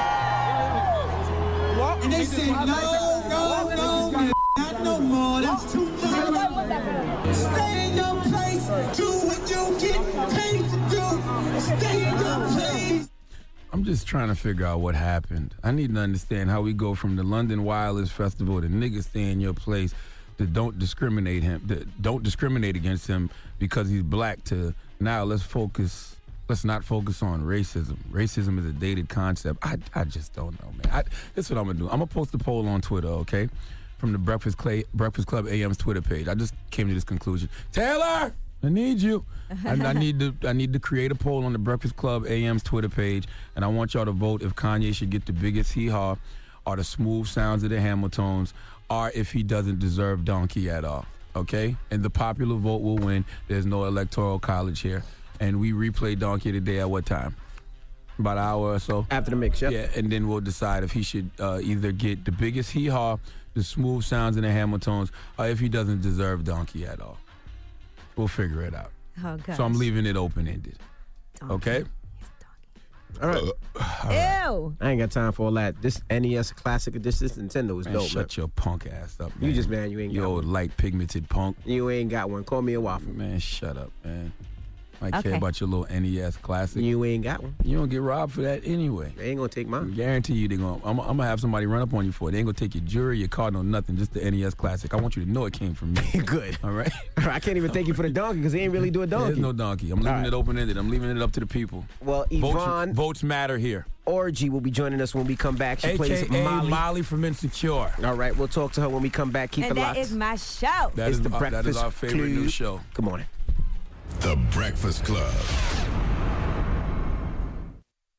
S4: And they said, no, no, no, man, not no more. That's too much. Stay in your place. Do what you get paid to do. Stay in your place.
S2: I'm just trying to figure out what happened. I need to understand how we go from the London Wireless Festival to niggas stay in your place to don't discriminate him, to don't discriminate against him because he's black to now let's focus. Let's not focus on racism. Racism is a dated concept. I, I just don't know, man. I, this is what I'm going to do. I'm going to post a poll on Twitter, okay, from the Breakfast, Clay, Breakfast Club A M's Twitter page. I just came to this conclusion. Taylor, I need you. I, I need to I need to create a poll on the Breakfast Club A M's Twitter page, and I want y'all to vote if Kanye should get the biggest hee-haw or the smooth sounds of the Hamiltones, or if he doesn't deserve donkey at all, okay? And the popular vote will win. There's no electoral college here. And we replay Donkey today at what time? About an hour or so?
S3: After the mix, yep.
S2: Yeah, and then we'll decide if he should uh, either get the biggest hee-haw, the smooth sounds in the Hamiltones, or if he doesn't deserve Donkey at all. We'll figure it out.
S1: Oh, gosh.
S2: So I'm leaving it open-ended. Okay?
S3: All right.
S1: Ew.
S3: I ain't got time for all that. This N E S Classic Edition, this Nintendo is
S2: Man,
S3: dope,
S2: shut
S3: man.
S2: your punk ass up, man.
S3: You just, man, you ain't
S2: you
S3: got
S2: old
S3: one.
S2: light pigmented punk.
S3: You ain't got one. Call me a waffle.
S2: Man, shut up, man. I
S3: Okay.
S2: care about your little N E S Classic.
S3: You ain't got one.
S2: You don't get robbed for that anyway.
S3: They ain't gonna take mine.
S2: I guarantee you they're gonna. I'm, I'm gonna have somebody run up on you for it. They ain't gonna take your jewelry, your car, no nothing. Just the N E S Classic. I want you to know it came from me.
S3: Good.
S2: All right.
S3: I can't even thank you for the donkey because he ain't really do a donkey.
S2: There's no donkey. I'm leaving
S3: All right.
S2: it open ended. I'm leaving it up to the people.
S3: Well,
S2: votes,
S3: Yvonne
S2: votes matter here.
S3: Orgy will be joining us when we come back. She
S2: A K A
S3: plays Molly.
S2: Molly from Insecure.
S3: All right, we'll talk to her when we come back. Keep
S1: And
S3: it
S1: that
S3: locked.
S1: is my show.
S2: That
S3: It's
S2: is
S3: the
S2: our- that is
S3: Breakfast
S2: our favorite new
S3: Club.
S2: show.
S3: Good morning.
S10: The Breakfast Club.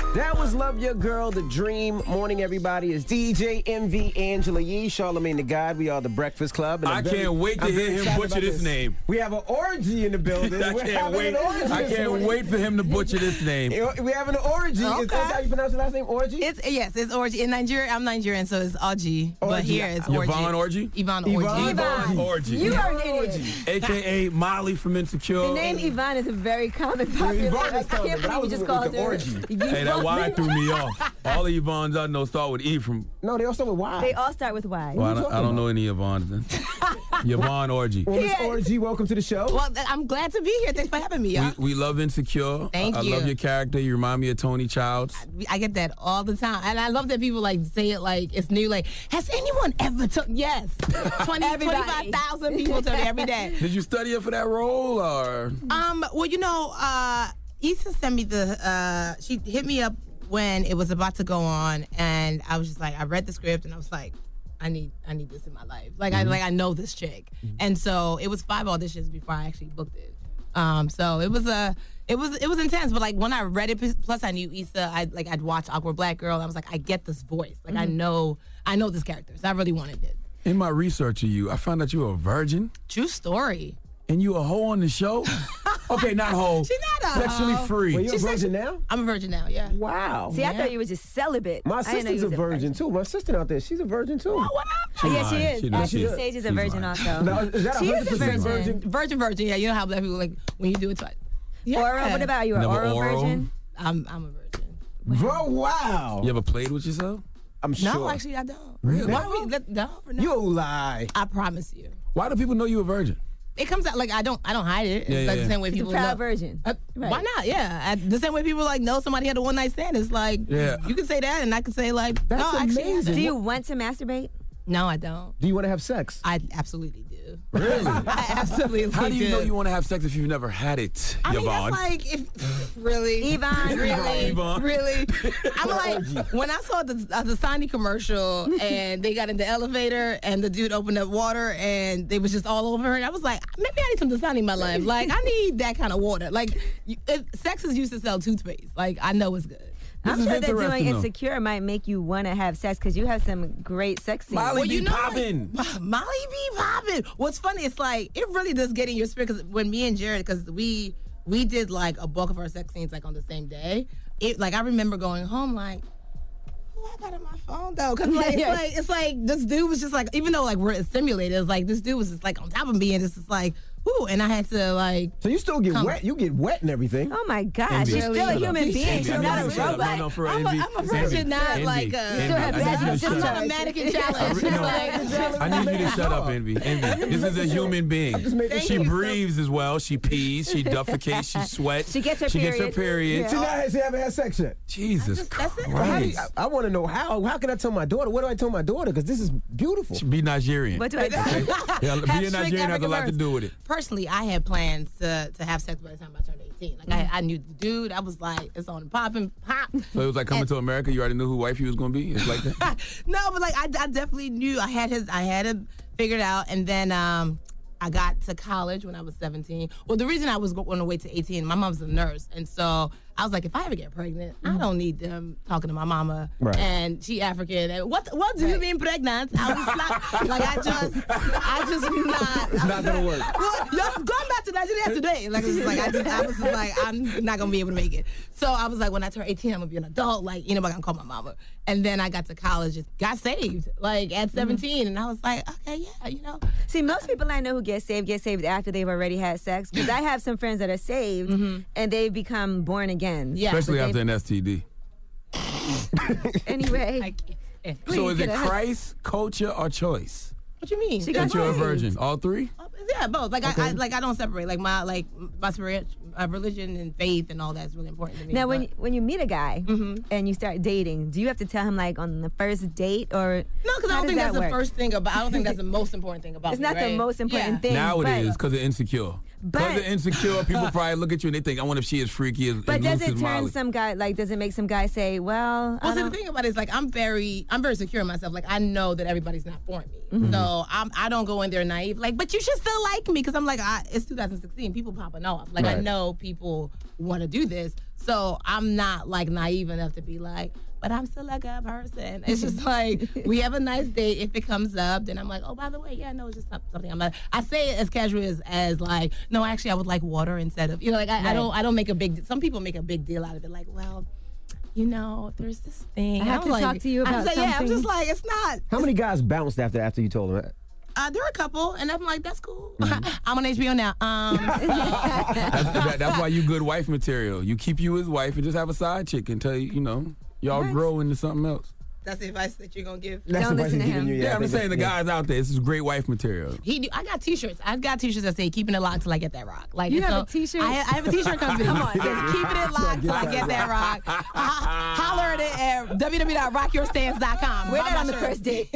S3: That was Love Your Girl, The Dream. Morning, everybody. It's D J M V, Angela Yee, Charlamagne the God. We are the Breakfast Club. And
S2: I
S3: I'm
S2: can't
S3: very,
S2: wait to
S3: I'm
S2: hear
S3: very
S2: him
S3: excited
S2: butcher
S3: about
S2: this name.
S3: We have an orgy in the building.
S2: I
S3: We're
S2: can't
S3: having
S2: wait.
S3: an orgy
S2: I
S3: this
S2: can't
S3: morning.
S2: wait for him to butcher this name.
S3: We're having an orgy.
S15: Okay.
S3: Is that how you pronounce your last name? Orgy?
S15: It's yes, it's orgy. In Nigeria, I'm Nigerian, so it's orgy. But
S3: Orgy.
S15: here it's orgy.
S2: Yvonne Orgy?
S15: Yvonne Orgy.
S2: Yvonne
S15: Yvonne.
S2: Orgy.
S1: You are an idiot.
S2: A K A Molly from Insecure.
S1: The name Yvonne is a very common popular.
S3: Yvonne
S1: I
S3: is common,
S1: can't
S3: but I
S1: believe you
S3: was
S1: just
S3: with
S1: called
S3: the
S1: her.
S3: orgy.
S2: Hey, that Y threw me off. All the Yvonnes I know start with E from.
S3: No, they all start with Y.
S1: They all start with Y.
S2: Well, I don't, I don't know any Yvonnes then. Yvonne Orgy.
S3: Well, Miss Orgy, welcome to the show.
S15: Well, I'm glad to be here. Thanks for having me, y'all.
S2: We, we love Insecure.
S15: Thank
S2: I,
S15: you.
S2: I love your character. You remind me of Tony Childs.
S15: I get that all the time. And I love that people like say it like it's new. Like, has anyone ever told? Yes. twenty, twenty-five thousand people tell me every day.
S2: Did you study it for that role or?
S15: Um, well, you know, uh, Issa sent me the, uh, she hit me up when it was about to go on, and I was just like, I read the script, and I was like, I need, I need this in my life. Like,
S2: Mm-hmm.
S15: I, like I know this chick, and so it was five auditions before I actually booked it. Um, so it was a, it was, it was intense. But like when I read it, plus I knew Issa, I like I'd watched Awkward Black Girl, and I was like, I get this voice. Like I
S2: Mhm.
S15: know, I know this character. So I really wanted it.
S2: In my research of you, I found out you were a virgin.
S15: True story.
S2: And you a hoe on the show? Okay, not hoe.
S15: She's not a
S2: Sexually
S15: hoe.
S2: free.
S3: Well, you're
S15: She's
S3: a virgin
S15: sexu-
S3: now?
S15: I'm a virgin now, yeah.
S3: Wow.
S1: See, I
S15: Yeah.
S1: thought you were just celibate.
S3: My
S1: I didn't know
S3: sister's
S1: you
S3: a
S1: was
S3: virgin, too. My sister out there, she's a virgin, too.
S15: Oh, what up?
S1: Oh, yeah, she
S2: lying.
S1: is.
S2: She does.
S1: Actually,
S2: She's-
S1: Sage is a
S2: she's
S1: virgin
S2: lying.
S1: also.
S3: Now, is that
S1: She is a
S3: one hundred percent
S1: virgin.
S3: virgin?
S15: Virgin, virgin. Yeah, you know how black people like when you do it twice. Yeah.
S1: Oral, what about you? An
S2: Never
S1: oral,
S2: oral?
S1: virgin?
S15: I'm, I'm a virgin.
S3: Bro, wow.
S2: You ever played with yourself?
S3: I'm sure.
S15: No, actually, I don't.
S2: Really?
S15: Why we, let, no, no.
S3: You lie.
S15: I promise you.
S2: Why do people know you a virgin?
S15: It comes out like I don't. I don't hide it. It's
S2: Yeah,
S15: like
S2: yeah,
S15: the
S2: yeah.
S15: same way
S1: She's a
S15: people
S1: proud
S15: know.
S1: virgin.
S15: Uh,
S1: Right.
S15: Why not? Yeah, I, the same way people like know somebody had a one night stand. It's like
S2: Yeah.
S15: you can say that, and I can say like
S3: That's
S15: no, actually, I
S3: amazing.
S15: don't.
S1: Do you want to masturbate?
S15: No, I don't.
S3: Do you want to have sex?
S15: I absolutely do.
S3: Really?
S15: I absolutely
S2: How do you
S15: do.
S2: know you want to have sex if you've never had it,
S15: I mean,
S2: Yvonne?
S15: that's like, if, really?
S1: Yvonne,
S15: really?
S2: Yvonne.
S15: Really? I'm like, when I saw the, uh, the Dasani commercial and they got in the elevator and the dude opened up water and they was just all over her, I was like, maybe I need some Dasani in my life. Like, I need that kind of water. Like, you, if, Sex is used to sell toothpaste. Like, I know it's good.
S2: This
S1: I'm
S2: is
S1: sure that doing
S2: interesting, though.
S1: Insecure might make you want to have sex because you have some great sex scenes.
S2: Molly
S15: Well,
S2: be
S15: you know,
S2: popping.
S15: like, Molly be popping. What's funny, it's like, it really does get in your spirit because when me and Jared, because we we did like a bulk of our sex scenes like on the same day. It like I remember going home like, oh, I got on my phone though, because like, it's like it's like this dude was just like, even though like we're simulated, it's like this dude was just like on top of me and it's just like, ooh, and I had to like.
S3: So you still get
S15: Come-
S3: wet? You get wet and everything.
S1: Oh my gosh,
S2: Envy.
S1: she's
S2: Shut
S1: still a
S2: up.
S1: human being.
S2: Envy.
S1: She's
S2: I
S1: not
S2: need
S1: a
S2: you to shut up.
S1: robot.
S2: No, no, for
S15: I'm a,
S2: Envy.
S15: I'm a
S2: It's
S15: virgin,
S2: Envy.
S15: not
S2: Envy.
S15: like a.
S2: Envy.
S1: still have
S2: I need
S1: bad
S2: you to
S1: juice.
S2: shut
S15: It's
S2: up.
S15: not a mannequin challenge.
S2: I re- no.
S15: Like,
S2: I need you to shut up, Envy. Envy. This is a human being.
S3: making
S2: She
S15: sure.
S2: breathes as well. She pees. She defecates. She sweats.
S1: She gets her
S2: She gets her
S1: period.
S2: period.
S3: She not has she haven't had sex yet.
S2: Jesus
S15: that's it.
S3: Well, how do you-
S2: Christ.
S3: I, I want to know how. How can I tell my daughter? What do I tell my daughter? Because this is beautiful.
S2: Be Nigerian.
S1: What do I do?
S2: Okay? Yeah,
S15: Have
S2: being
S15: strict
S2: Nigerian has a lot to
S15: African
S2: do with it.
S15: Personally, I had plans to, to have sex by the time I turned eighteen. Like I, I knew the dude. I was like, it's on popping pop.
S2: So it was like coming to America. You already knew who wife you was gonna be. It's like that.
S15: No, but like I, I definitely knew I had his. I had him figured out, and then um, I got to college when I was seventeen. Well, the reason I was going to wait to eighteen, my mom's a nurse, and so I was like, if I ever get pregnant, I don't need them talking to my mama,
S3: Right.
S15: and she African. And what what do you mean pregnant? I was not like I just I just not.
S3: It's not gonna work.
S15: Well, yo, going back to Nigeria today, like it's just like I just I was just like I'm not gonna be able to make it. So I was like, when I turn eighteen, I'm gonna be an adult. Like you know, I'm gonna call my mama. And then I got to college, and got saved like at seventeen, and I was like, okay, yeah, you know.
S1: See, most people I know who get saved get saved after they've already had sex. Because I have some friends that are saved and they become born again.
S15: Yeah.
S2: Especially
S1: But
S2: after an S T D.
S1: Anyway,
S15: I can't stand it.
S2: So is
S1: get
S2: it
S1: a-
S2: Christ, culture, or choice?
S15: What you mean?
S1: She got
S2: That you're a
S1: saved.
S2: virgin. All three?
S15: Yeah, both. Like
S2: Okay.
S15: I, I like I don't separate. Like my like my spirit, my religion and faith and all that's really important to me.
S1: Now, when
S15: but-
S1: when you meet a guy and you start dating, do you have to tell him like on the first date or
S15: no, because I
S1: how
S15: don't
S1: does
S15: think that's
S1: that
S15: the
S1: work?
S15: first thing about. I don't think that's the most important thing about.
S1: It's
S15: me,
S1: not the
S15: right?
S1: most important
S15: Yeah.
S1: thing.
S2: Now it
S1: but,
S2: is because of insecure.
S1: But-
S2: Because of insecure, people probably look at you and they think, I wonder if she is freaky as
S1: But
S2: and
S1: does
S2: loose
S1: it
S2: as
S1: turn
S2: Molly.
S1: some guy like? Does it make some guy say, "Well, I
S15: Well, see, the
S1: don't-
S15: thing about it is like I'm very, I'm very secure in myself. Like I know that everybody's not for me,
S1: Mm-hmm.
S15: so I'm, I don't go in there naive. Like, but you should still like me because I'm like, I, it's two thousand sixteen. People popping off. Like I
S3: Right.
S15: know know people want to do this. So I'm not like naive enough to be like, but I'm still a good person. It's just like, we have a nice date. If it comes up, then I'm like, oh, by the way, yeah, no, it's just something I'm not. I say it as casual as, as like, no, actually, I would like water instead of, you know, like I,
S1: Right.
S15: I don't, I don't make a big. Some people make a big deal out of it. Like, well, you know, there's this thing.
S1: I have
S15: I'm
S1: to
S15: like,
S1: talk to you about
S15: I'm like, Yeah, I'm
S1: something.
S15: just like, it's not.
S3: How many guys bounced after after you told him that?
S15: Uh, there were a couple, and I'm like, that's cool. I'm on H B O now. Um,
S2: That's, that, that's why you good wife material. You keep you his wife and just have a side chick until you, you know, y'all
S15: Right.
S2: grow into something else.
S15: that's the advice that you're gonna give.
S2: That's
S1: Don't
S2: the advice
S1: listen to
S2: he's giving
S1: him.
S2: you, Yeah,
S3: I
S2: I'm just
S3: think
S2: saying the
S3: that-
S2: guys out there, this is great wife material.
S15: He do, I got T-shirts. I've got T-shirts that say "Keeping it locked till I get that rock." Like
S1: You
S15: it's
S1: have
S15: a
S1: a T-shirt?
S15: I, I have a T-shirt company.
S1: Come on.
S15: It says "Keeping it locked till I get that rock." Ho- Holler at it at w w w dot rock your stance dot com.
S1: Wear
S15: Buy
S1: that
S15: my
S1: on the
S15: shirt.
S1: first date.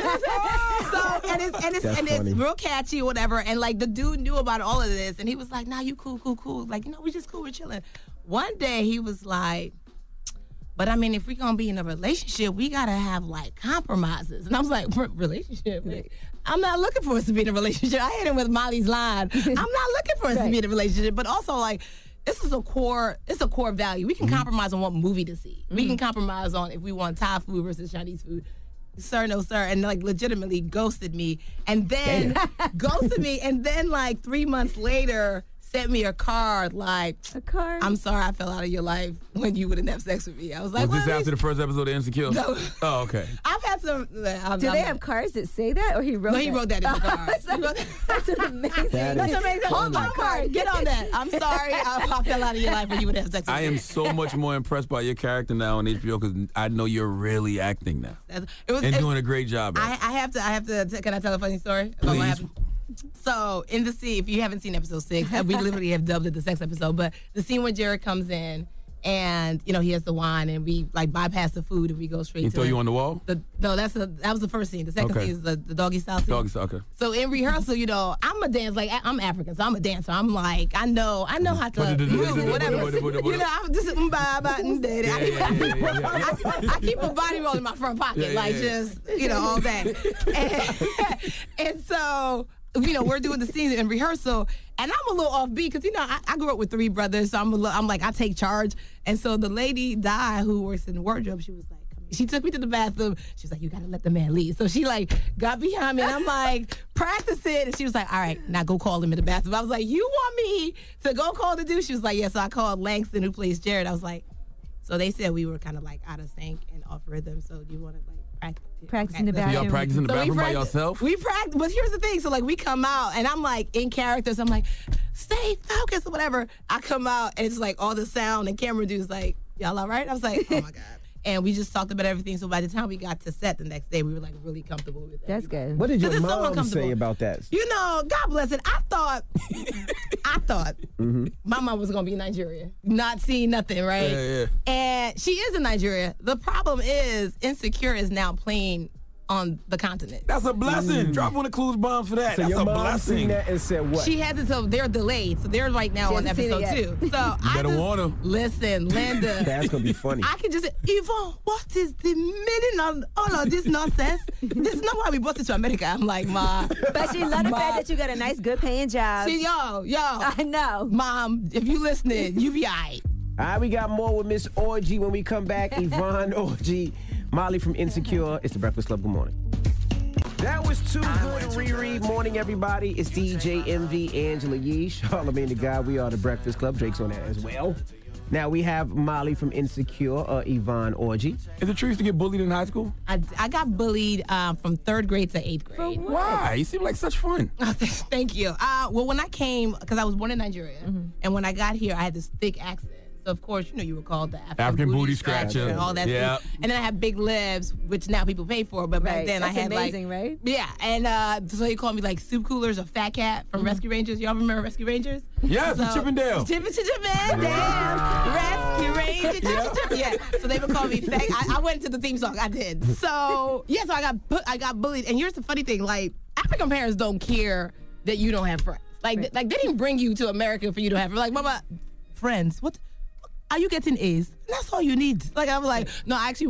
S15: So and it's and it's
S3: That's
S15: and
S3: funny.
S15: it's real catchy, or whatever. And like the dude knew about all of this, and he was like, "Nah, you cool, cool, cool." Like, you know, we just cool, we're chilling. One day he was like, but I mean, if we're gonna be in a relationship, we gotta have like compromises. And I was like, "R- relationship? Like, I'm not looking for us to be in a relationship. I hit him with Molly's line. I'm not looking for us to be in a relationship, but also like, this is a core, it's a core value. We can compromise on what movie to see. We can compromise on if we want Thai food versus Chinese food. Sir, no, sir. And like legitimately ghosted me. And then ghosted me. And then like three months later, sent me a card like,
S1: a card?
S15: I'm sorry I fell out of your life when you wouldn't have sex with me. I was like,
S2: Was
S15: well,
S2: this
S15: at
S2: after the
S15: least-
S2: first episode of Insecure?
S15: No.
S2: Oh, okay.
S15: I've had some. I'm,
S1: Do
S15: I'm,
S1: they have cards that say that, or he wrote?
S15: No, he
S1: that?
S15: wrote that in the card.
S1: That's, like- that's an amazing.
S3: That
S15: That's
S3: is
S15: amazing.
S3: funny.
S15: Hold my card. Get on that. I'm sorry I, I fell out of your life when you would have sex with
S2: I
S15: me.
S2: am so much more impressed by your character now on H B O because I know you're really acting now
S15: That's- It was,
S2: and
S15: it-
S2: doing a great job. At
S15: I,
S2: it.
S15: I have to. I have to. Can I tell a funny story? about what
S2: Please.
S15: happened? So in the scene, if you haven't seen episode six, uh, we literally have dubbed it the sex episode. But the scene where Jared comes in and you know he has the wine and we like bypass the food and we go straight
S2: He
S15: to
S2: throw
S15: the,
S2: you on the wall?
S15: The, no, that's the that was the first scene. The second
S2: Okay.
S15: scene is the, the doggy style scene.
S2: Doggy style, okay.
S15: So in rehearsal, you know, I'm a dance like I'm African, so I'm a dancer. I'm like I know I know how to move whatever. You know, I'm just mm, bye, bye, mm, daddy. I keep-
S2: Yeah, yeah, yeah, yeah, yeah.
S15: I, I keep a body roll in my front pocket,
S2: Yeah,
S15: like
S2: yeah, yeah.
S15: just you know all that. And, and so you know we're doing the scene in rehearsal, and I'm a little offbeat because you know I, I grew up with three brothers, so I'm a little, I'm like I take charge. And so the lady Di who works in the wardrobe, she was like. She took me to the bathroom. She was like, you got to let the man lead. So she like got behind me and I'm like, practice it. And she was like, all right, now go call him in the bathroom. I was like, you want me to go call the dude? She was like, yeah. So I called Langston who plays Jared. I was like, so they said we were kind of like out of sync and off rhythm. So do you want to like practice?
S1: Practice in the
S2: So
S1: bathroom.
S2: y'all practice in the
S15: So we
S2: bathroom by
S15: practice-
S2: yourself?
S15: We practice, but here's the thing. So like we come out and I'm like in character. So I'm like, stay focused or whatever. I come out and it's like all the sound and camera dude's like, y'all all right? I was like, oh my God. And we just talked about everything. So by the time we got to set the next day, we were like really comfortable with it.
S1: That's good.
S3: What did your
S15: 'Cause it's so
S3: mom
S15: uncomfortable.
S3: say about that?
S15: You know, God bless it. I thought, I thought
S3: Mm-hmm.
S15: my mom was gonna be in Nigeria, not seeing nothing, right?
S2: Yeah, yeah.
S15: And she is in Nigeria. The problem is, Insecure is now playing on the continent.
S2: That's a blessing. Drop one of the clues bombs for that.
S3: So
S2: That's
S3: your
S2: a
S3: mom
S2: blessing.
S3: seen that and said what?
S15: She hasn't, so they're delayed. So they're right now
S1: She
S15: on
S1: hasn't seen
S15: episode
S1: it
S15: two.
S1: yet.
S15: So I
S2: better
S15: just,
S2: warn her.
S15: listen, Linda.
S3: That's gonna be funny.
S15: I can just say, Yvonne, what is the meaning of all of this nonsense? This is not why we brought it to America. I'm like, Ma.
S1: But she love the
S15: Ma.
S1: fact that you got a nice, good paying job.
S15: See, yo, yo.
S1: I know.
S15: Mom, if you listening, you be all right.
S3: All right, we got more with Miss Orgy when we come back. Yvonne Orgy, Molly from Insecure. It's the Breakfast Club. Good morning. That was Too Good to Reread. Morning, everybody. It's D J M V, Angela Yee, Charlamagne the Guy. We are the Breakfast Club. Drake's on that as well. Now we have Molly from Insecure, uh, Yvonne Orgy.
S2: Is it true you used to get bullied in high school?
S15: I, I got bullied um, from third grade to eighth grade.
S2: Why? You seem like such fun.
S15: Thank you. Uh, well, when I came, because I was born in Nigeria, and when I got here, I had this thick accent. So, of course, you know, you were called the African,
S2: African booty scratcher.
S15: and all that
S2: Yeah.
S15: stuff. And then I had big lips, which now people pay for. But back
S1: Right.
S15: then
S1: That's
S15: I had
S1: amazing,
S15: like,
S1: right?
S15: yeah. And uh, so they called me like soup coolers or fat cat from Rescue Rangers. Y'all remember Rescue Rangers?
S2: Yes, from Chippendale.
S15: Chip and Chippendale. Rescue Rangers. Chip, chip, chip. Yeah. So they would call me fat. I, I went to the theme song. I did. So yeah. So I got bu- I got bullied. And here's the funny thing: like African parents don't care that you don't have friends. Like th- like they didn't bring you to America for you to have like mama friends. What? Are you getting A's? That's all you need. Like I'm like, no, I actually want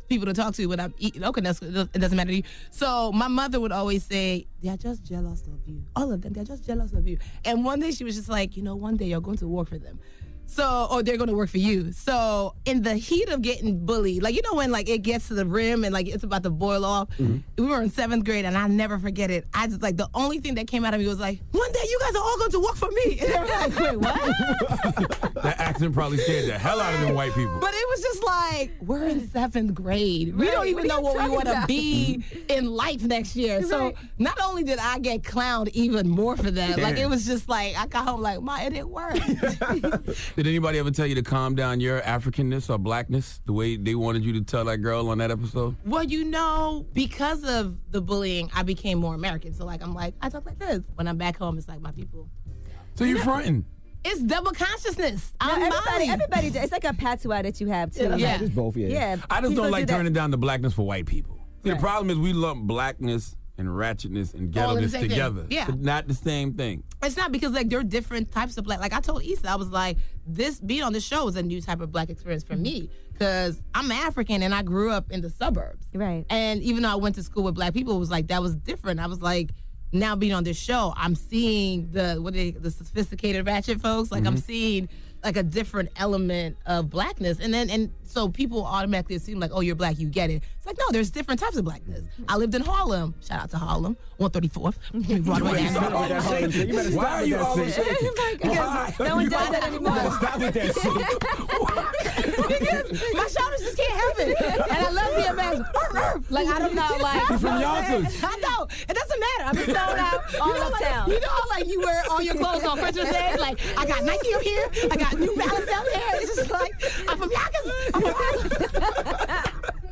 S15: people to talk to when I'm eating. Okay, that's, it doesn't matter to you. So my mother would always say, they're just jealous of you. All of them, they're just jealous of you. And one day she was just like, you know, one day you're going to work for them. So, or they're going to work for you. So in the heat of getting bullied, like, you know, when like it gets to the rim and like it's about to boil off, mm-hmm. we were in seventh grade and I never forget it. I just like, the only thing that came out of me was like, one day you guys are all going to work for me. And they were like, wait, what?
S2: That accent probably scared the hell out of them white people.
S15: But it was just like, we're in seventh grade. We
S1: Right,
S15: don't even
S1: what
S15: know
S1: are you
S15: what we want to
S1: talking
S15: be in life next year. So
S1: Right.
S15: not only did I get clowned even more for that, like
S2: Yeah.
S15: it was just like, I got home like, my, it didn't work.
S2: Did anybody ever tell you to calm down your Africanness or blackness the way they wanted you to tell that girl on that episode?
S15: Well, you know, because of the bullying, I became more American. So, like, I'm like, I talk like this. When I'm back home, it's like my people.
S2: So you're fronting.
S15: It's double consciousness.
S1: No,
S15: I'm
S1: everybody,
S15: Molly.
S1: everybody, it's like a patois that you have too.
S15: Yeah.
S16: It's both, yeah.
S1: Yeah.
S2: I just
S1: people
S2: don't like
S1: do that.
S2: turning down the blackness for white people. See,
S1: Right.
S2: the problem is we lump blackness and ratchetness and
S15: All in the
S2: ghettoness
S15: same thing.
S2: together.
S15: Yeah.
S2: But not the same thing.
S15: It's not because, like, there are different types of black. Like, I told Issa, I was like, this being on the show is a new type of black experience for me because I'm African and I grew up in the suburbs.
S1: Right.
S15: And even though I went to school with black people, it was like, that was different. I was like, now being on this show, I'm seeing the what they, the sophisticated ratchet folks. Like, I'm seeing like a different element of blackness. And then, and so people automatically assume like, oh, you're black, you get it. It's like, no, there's different types of blackness. I lived in Harlem. Shout out to Harlem, one thirty-fourth. Broadway.
S16: You better stop with that
S2: Why are you always
S16: shit.
S1: Because no one does that anymore.
S16: Stop with that shit.
S15: Because my shoulders just can't help it. And I love D M X. Like, I don't know, like.
S2: You're from Yonkers.
S15: I know. It doesn't matter. I'm just throwing out.
S1: All
S15: You know, like,
S1: uptown.
S15: you know how, like, you wear all your clothes on Christmas Day? Like, I got Nike up here. I got New Balance down here. It's just like, I'm from Yonkers. I'm from Harlem.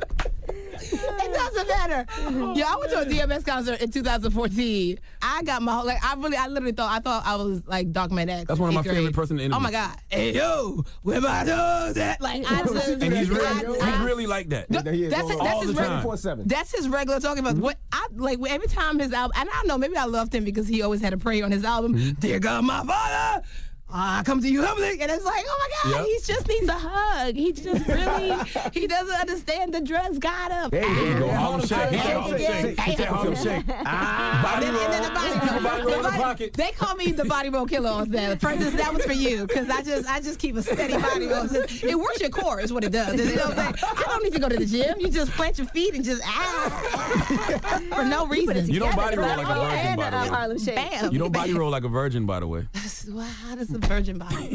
S15: It doesn't matter. Yeah, I went to a D M X concert in two thousand fourteen. I got my whole, like, I really, I literally thought, I thought I was like Dogman X.
S2: That's one of my
S15: eighth grade.
S2: favorite person to interview.
S15: Oh my God. Hey, yo, where my nose at? Like, I just.
S2: And he's really,
S15: I-
S2: he's
S15: I-
S2: really like that.
S15: Th-
S16: He is
S15: that's
S16: all-
S15: his, that's
S2: all
S15: his
S2: the time.
S15: regular.
S16: twenty-four seven.
S15: That's his regular talking about. What I like every time his album, and I don't know, maybe I loved him because he always had a prayer on his album. Dear God, my Father, I come to you humbly, and it's like, oh my God,
S2: Yep.
S15: he just needs a hug. He just really, he doesn't understand the drugs got him.
S16: There you
S2: Go
S16: go.
S2: Harlem Shake. He
S15: Yeah,
S2: said Harlem
S15: yeah,
S2: Shake. He said
S15: yeah.
S2: Harlem Shake. Ah,
S15: And then, and then the body roll.
S2: Body roll
S15: The
S2: in the
S15: body-
S2: pocket.
S15: They call me the body roll killer on that. Francis, that was for you because I just I just keep a steady body roll. It works your core is what it does. You know what I'm saying? I don't need to go to the gym. You just plant your feet and just ah for no reason.
S2: You don't body roll like a virgin,
S1: and
S2: by the
S1: uh,
S2: way.
S1: Harlem Shake.
S15: Bam.
S2: You don't body roll like a virgin, by the way.
S15: Wow, how does a virgin body?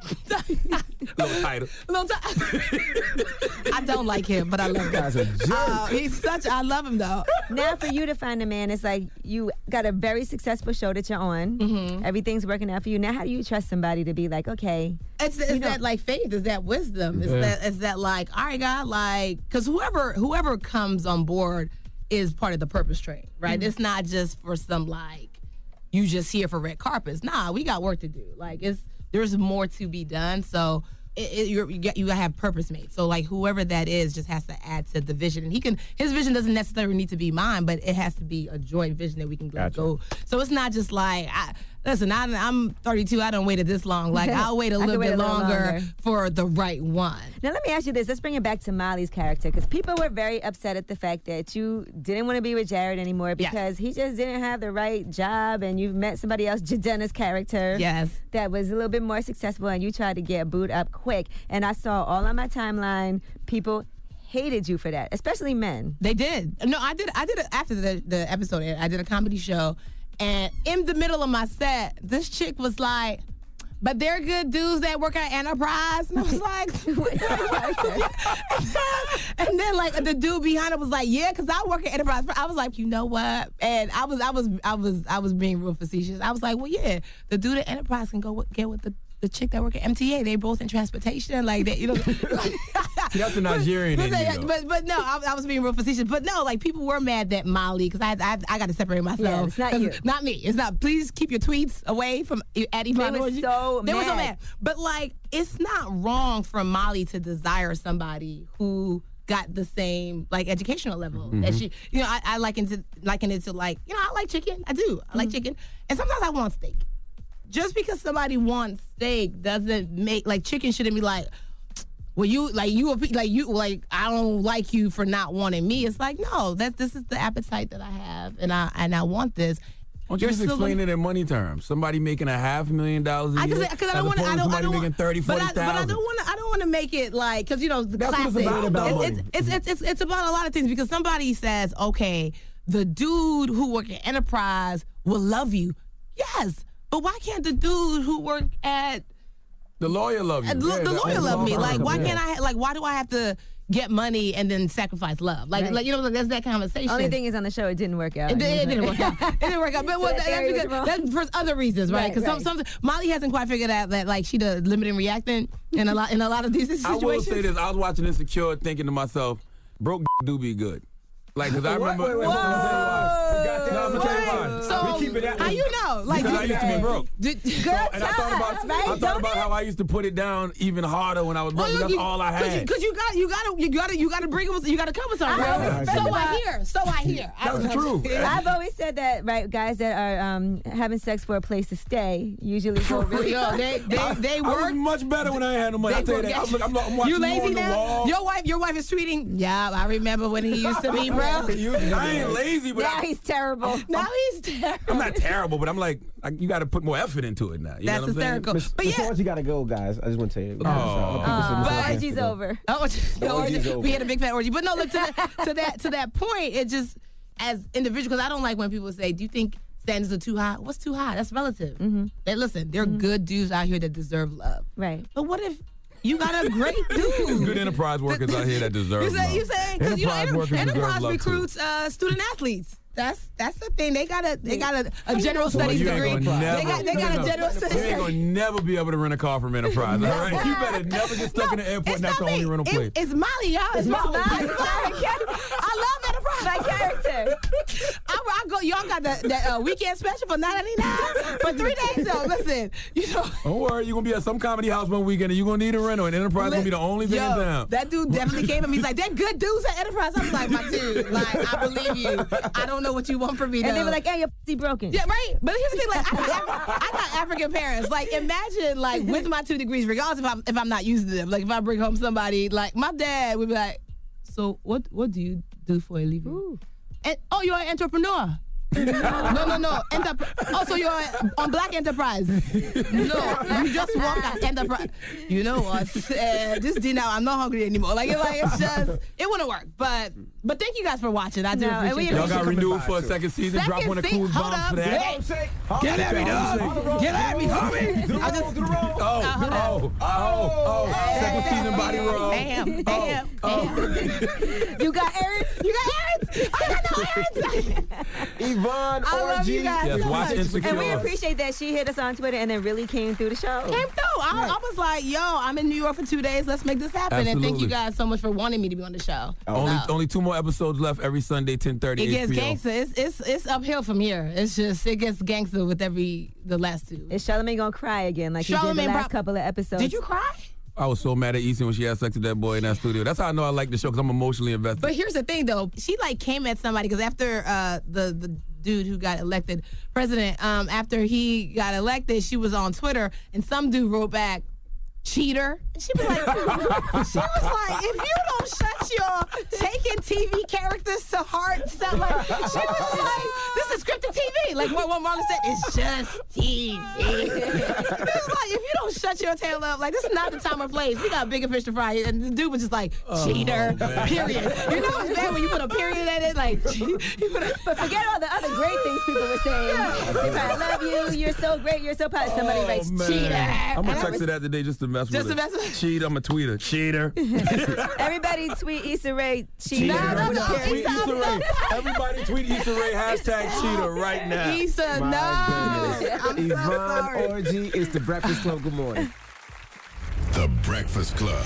S2: Little tighter.
S15: Little ti- I don't like him, but I love him.
S16: Guy's a jerk.
S15: Uh, he's such. I love him though.
S1: Now, for you to find a man, it's like you got a very successful show that you're on.
S15: Mm-hmm.
S1: Everything's working out for you. Now, how do you trust somebody to be like, okay?
S15: It's, it's
S1: You know-
S15: that like faith. It's that wisdom. It's
S2: Yeah.
S15: that it's that like, all right, God, like, because whoever whoever comes on board is part of the purpose train, right? It's not just for some like you just here for red carpets. Nah, we got work to do. Like it's there's more to be done. So. It, it, you're, you got you gotta have purpose made. So like whoever that is just has to add to the vision, and he can. His vision doesn't necessarily need to be mine, but it has to be a joint vision that we can like,
S16: Gotcha.
S15: go. So it's not just like I, listen. I, I'm thirty-two. I don't wait it this long. Like I'll wait a
S1: I can
S15: little
S1: wait
S15: bit
S1: a little
S15: longer,
S1: longer.
S15: for the right one.
S1: Now, let me ask you this. Let's bring it back to Molly's character, because people were very upset at the fact that you didn't want to be with Jared anymore
S15: Yes.
S1: because he just didn't have the right job, and you've met somebody else, Jadena's character.
S15: Yes.
S1: That was a little bit more successful, and you tried to get booed up quick. And I saw all on my timeline, people hated you for that, especially men.
S15: They did. No, I did. I did it after the the episode aired. I did a comedy show, and in the middle of my set, this chick was like, "But they're good dudes that work at Enterprise," and I was like, and then like the dude behind it was like, "Yeah, because I work at Enterprise." I was like, you know what? And I was, I was, I was, I was being real facetious. I was like, well, yeah, the dude at Enterprise can go with, get with the. The chick that work at M T A, they both in transportation, like that, you know.
S2: See, that's the Nigerian
S15: but,
S2: in
S15: but,
S2: you, though.
S15: but but no, I, I was being real facetious. But no, like people were mad that Molly, because I, I I got to separate myself.
S1: Yeah, it's not
S15: 'Cause
S1: you.
S15: Not me. It's not. Please keep your tweets away from at Yvonne.
S1: They were
S15: Orji.
S1: so
S15: They were so
S1: mad.
S15: mad. But like, it's not wrong for Molly to desire somebody who got the same like educational level that she. You know, I, I liken to liken it to like, you know, I like chicken. I do. I like chicken, and sometimes I want steak. Just because somebody wants steak doesn't make, like, chicken shouldn't be like, well, you like you like you like I don't like you for not wanting me. It's like no, that this is the appetite that I have, and I and I want this.
S2: Why don't you just explain it in money terms? Somebody making a half million dollars a
S15: I
S2: year,
S15: just because I don't want to. I don't. I don't
S2: making thirty,
S15: but,
S2: forty
S15: I, but I don't want to. I don't want to make it like because you know the
S2: That's what
S15: classic.
S2: it's about, though.
S15: It's, it's, it's, it's, it's about a lot of things because somebody says, okay, the dude who work at Enterprise will love you. Yes, but why can't the dude who work at
S2: the lawyer love you?
S15: Uh,
S2: Yeah,
S15: the
S2: the
S15: lawyer love me. Like, why
S2: yeah.
S15: can't I? Like, why do I have to get money and then sacrifice love? Like,
S1: Right.
S15: like you know, like, that's that conversation.
S1: Only thing is on the show, it didn't work out.
S15: It, it didn't work out. It didn't work out. But
S1: So
S15: well,
S1: that
S15: that,
S1: theory
S15: that's,
S1: was wrong.
S15: because, that's for other reasons, right?
S1: Right,
S15: Because
S1: right.
S15: some, some Molly hasn't quite figured out that like she the limiting reactant in a lot in a lot of these situations.
S2: I will say this: I was watching Insecure, thinking to myself, "Broke do be good." Like, because I
S16: What?
S2: remember.
S16: Wait, wait, wait, wait, wait, wait.
S2: No, I'm gonna tell you why.
S15: So
S16: We keep it that
S15: how
S16: way.
S15: you know? Like,
S2: Because I
S15: you-
S2: used to be broke.
S15: Did-
S2: So, and I thought about, I thought about how I used to put it down even harder when I was broke.
S15: Well,
S2: That's
S15: you-
S2: all I
S15: Cause you,
S2: had.
S15: cause you got, you got to, you got to, you got to bring it. with- You got to come with something.
S1: I
S15: right?
S1: always
S15: So
S1: said
S15: I
S1: that.
S15: hear. So I hear. I-
S2: That's true.
S1: I've always said that, right? Guys that are um, having sex for a place to stay usually go really
S15: Yo, they, they, they
S2: I was
S15: work.
S2: much better when I ain't had no money. I
S15: They
S2: tell you
S15: work
S2: that.
S15: at-
S2: I'm, I'm, I'm watching
S15: you lazy
S2: on the
S15: now?
S2: wall.
S15: Your wife, your wife is tweeting. Yeah, I remember when he used to be, bro.
S2: I ain't lazy, but
S1: Now
S2: I,
S1: he's terrible.
S15: Now he's terrible.
S2: I'm not terrible, but I'm like, I, you got to put more effort into it now. You
S15: That's
S2: know what I'm saying?
S15: hysterical.
S16: Miss
S15: But
S16: Miss
S15: yeah.
S16: Orange, you gotta go, guys. I just want to tell you.
S2: Oh.
S1: The orgy's over.
S15: Oh, the
S16: orgy's
S15: orgy.
S16: over.
S15: We had a big fat orgy. But no, look, to, that, to that to that point, it just, as individuals, because I don't like when people say, do you think standards are too high? What's too high? That's relative.
S1: Mm-hmm.
S15: Hey, listen, there are good dudes out here that deserve love.
S1: Right.
S15: But what if you got a great dude?
S2: Good enterprise workers out here that deserve
S15: You say,
S2: love.
S15: you saying, because you know,
S2: Enterprise
S15: enter,
S2: workers deserve
S15: Enterprise
S2: love, too.
S15: recruits uh, student athletes. That's that's the thing. They got a they got a, a general
S2: Boy,
S15: studies
S2: you ain't
S15: degree.
S2: gonna never,
S15: They got they got a general
S2: You
S15: studies
S2: ain't
S15: degree.
S2: gonna never be able to rent a car from Enterprise, all right? You better never get stuck in the airport and that's the only rental place.
S15: It, it's Molly, y'all. It's,
S1: It's
S15: Molly.
S1: Molly.
S15: I love Enterprise.
S1: My character.
S15: I, I go. Y'all got the, the uh, weekend special for nine ninety nine for three days. Though, listen, you know.
S2: Don't worry, you're gonna be at some comedy house one weekend and you're gonna need a rental, and Enterprise gonna be the only thing
S15: Yo,
S2: in town.
S15: that dude definitely came and he's like, they're good dudes at Enterprise. I was like, my dude, like, I believe you. I don't know what you want from me, though.
S1: And they were like, hey, your pussy broken.
S15: Yeah, right. But here's the thing, like, I got, Af- I got African parents. Like, imagine, like, with my two degrees, regardless if I'm if I'm not using them. Like, if I bring home somebody, like, my dad would be like, so what what do you do for a living?
S1: Ooh.
S15: And, oh, you're an entrepreneur. no, no, no. Enterprise. Oh, so you're on Black Enterprise. No, you just walk at Enterprise. You know what? Uh, this dinner, I'm not hungry anymore. Like, it, like it's just, it wouldn't work. But but thank you guys for watching. I do
S1: No, and
S15: appreciate
S1: we
S15: it.
S2: Y'all got renewed for a second season. Drop
S15: Second
S2: one of
S15: se-
S2: Cool's
S15: hold
S2: bombs
S15: up.
S2: for that.
S15: Hey,
S2: Get at me, dog. Get at me, homie.
S15: I just,
S2: Oh, oh, oh, oh. Second season body roll.
S15: Damn, damn,
S2: Oh.
S1: You got Aaron?
S15: You got Aaron? I got no Aaron.
S16: Yvonne
S15: I love
S16: Orgy.
S15: you guys
S2: Yes,
S15: so
S2: watch
S15: much.
S2: Insecure.
S1: And we appreciate that she hit us on Twitter and then really came through the show.
S15: Came through. I, I was like, yo, I'm in New York for two days. Let's make this happen. And thank
S2: Absolutely.
S15: you guys so much for wanting me to be on the show.
S2: Only,
S15: So,
S2: only two more episodes left every Sunday, ten thirty.
S15: it gets
S2: H B O.
S15: gangster. It's, it's it's uphill from here. It's just it gets gangster with every the last two.
S1: Is Charlamagne gonna cry again like he did the
S15: Charlamagne
S1: last
S15: prob-
S1: couple of episodes?
S15: Did you cry?
S2: I was so mad at Easton when she had sex with that boy in that studio. That's how I know I like the show, because I'm emotionally invested.
S15: But here's the thing, though. She like came at somebody because after uh, the the dude who got elected president, um, after he got elected, she was on Twitter and some dude wrote back, "Cheater." And she was like, she was like, if you don't shut your taking T V characters to heart stuff, like she was like, this is scripted T V. Like what what Marlon said, it's just T V. It was like, if you don't shut your tail up, like this is not the time or place. We got bigger fish to fry. And the dude was just like, cheater,
S2: Oh,
S15: period. You know it's bad when you put a period at it, like you put a,
S1: But forget all the other great things people were saying. They probably, I love you. You're so great. You're so proud. Somebody writes
S2: Oh, man.
S1: cheater.
S2: I'm
S1: And
S2: gonna
S1: I
S2: text
S1: was-
S2: her that today just to mess
S15: Just
S2: with
S15: to
S2: her.
S15: mess with-
S2: Cheat, I'm a tweeter. Cheater.
S1: Everybody tweet Issa Rae cheater.
S15: No, no, no.
S2: Tweet
S15: Issa,
S2: Issa
S15: I'm
S2: Rae.
S15: so-
S2: Everybody tweet Issa Rae, hashtag cheater right now.
S15: Issa,
S16: My
S15: no.
S16: goodness.
S15: I'm so
S16: Yvonne
S15: sorry.
S16: Orgy is the Breakfast Club. Good morning.
S10: The Breakfast Club.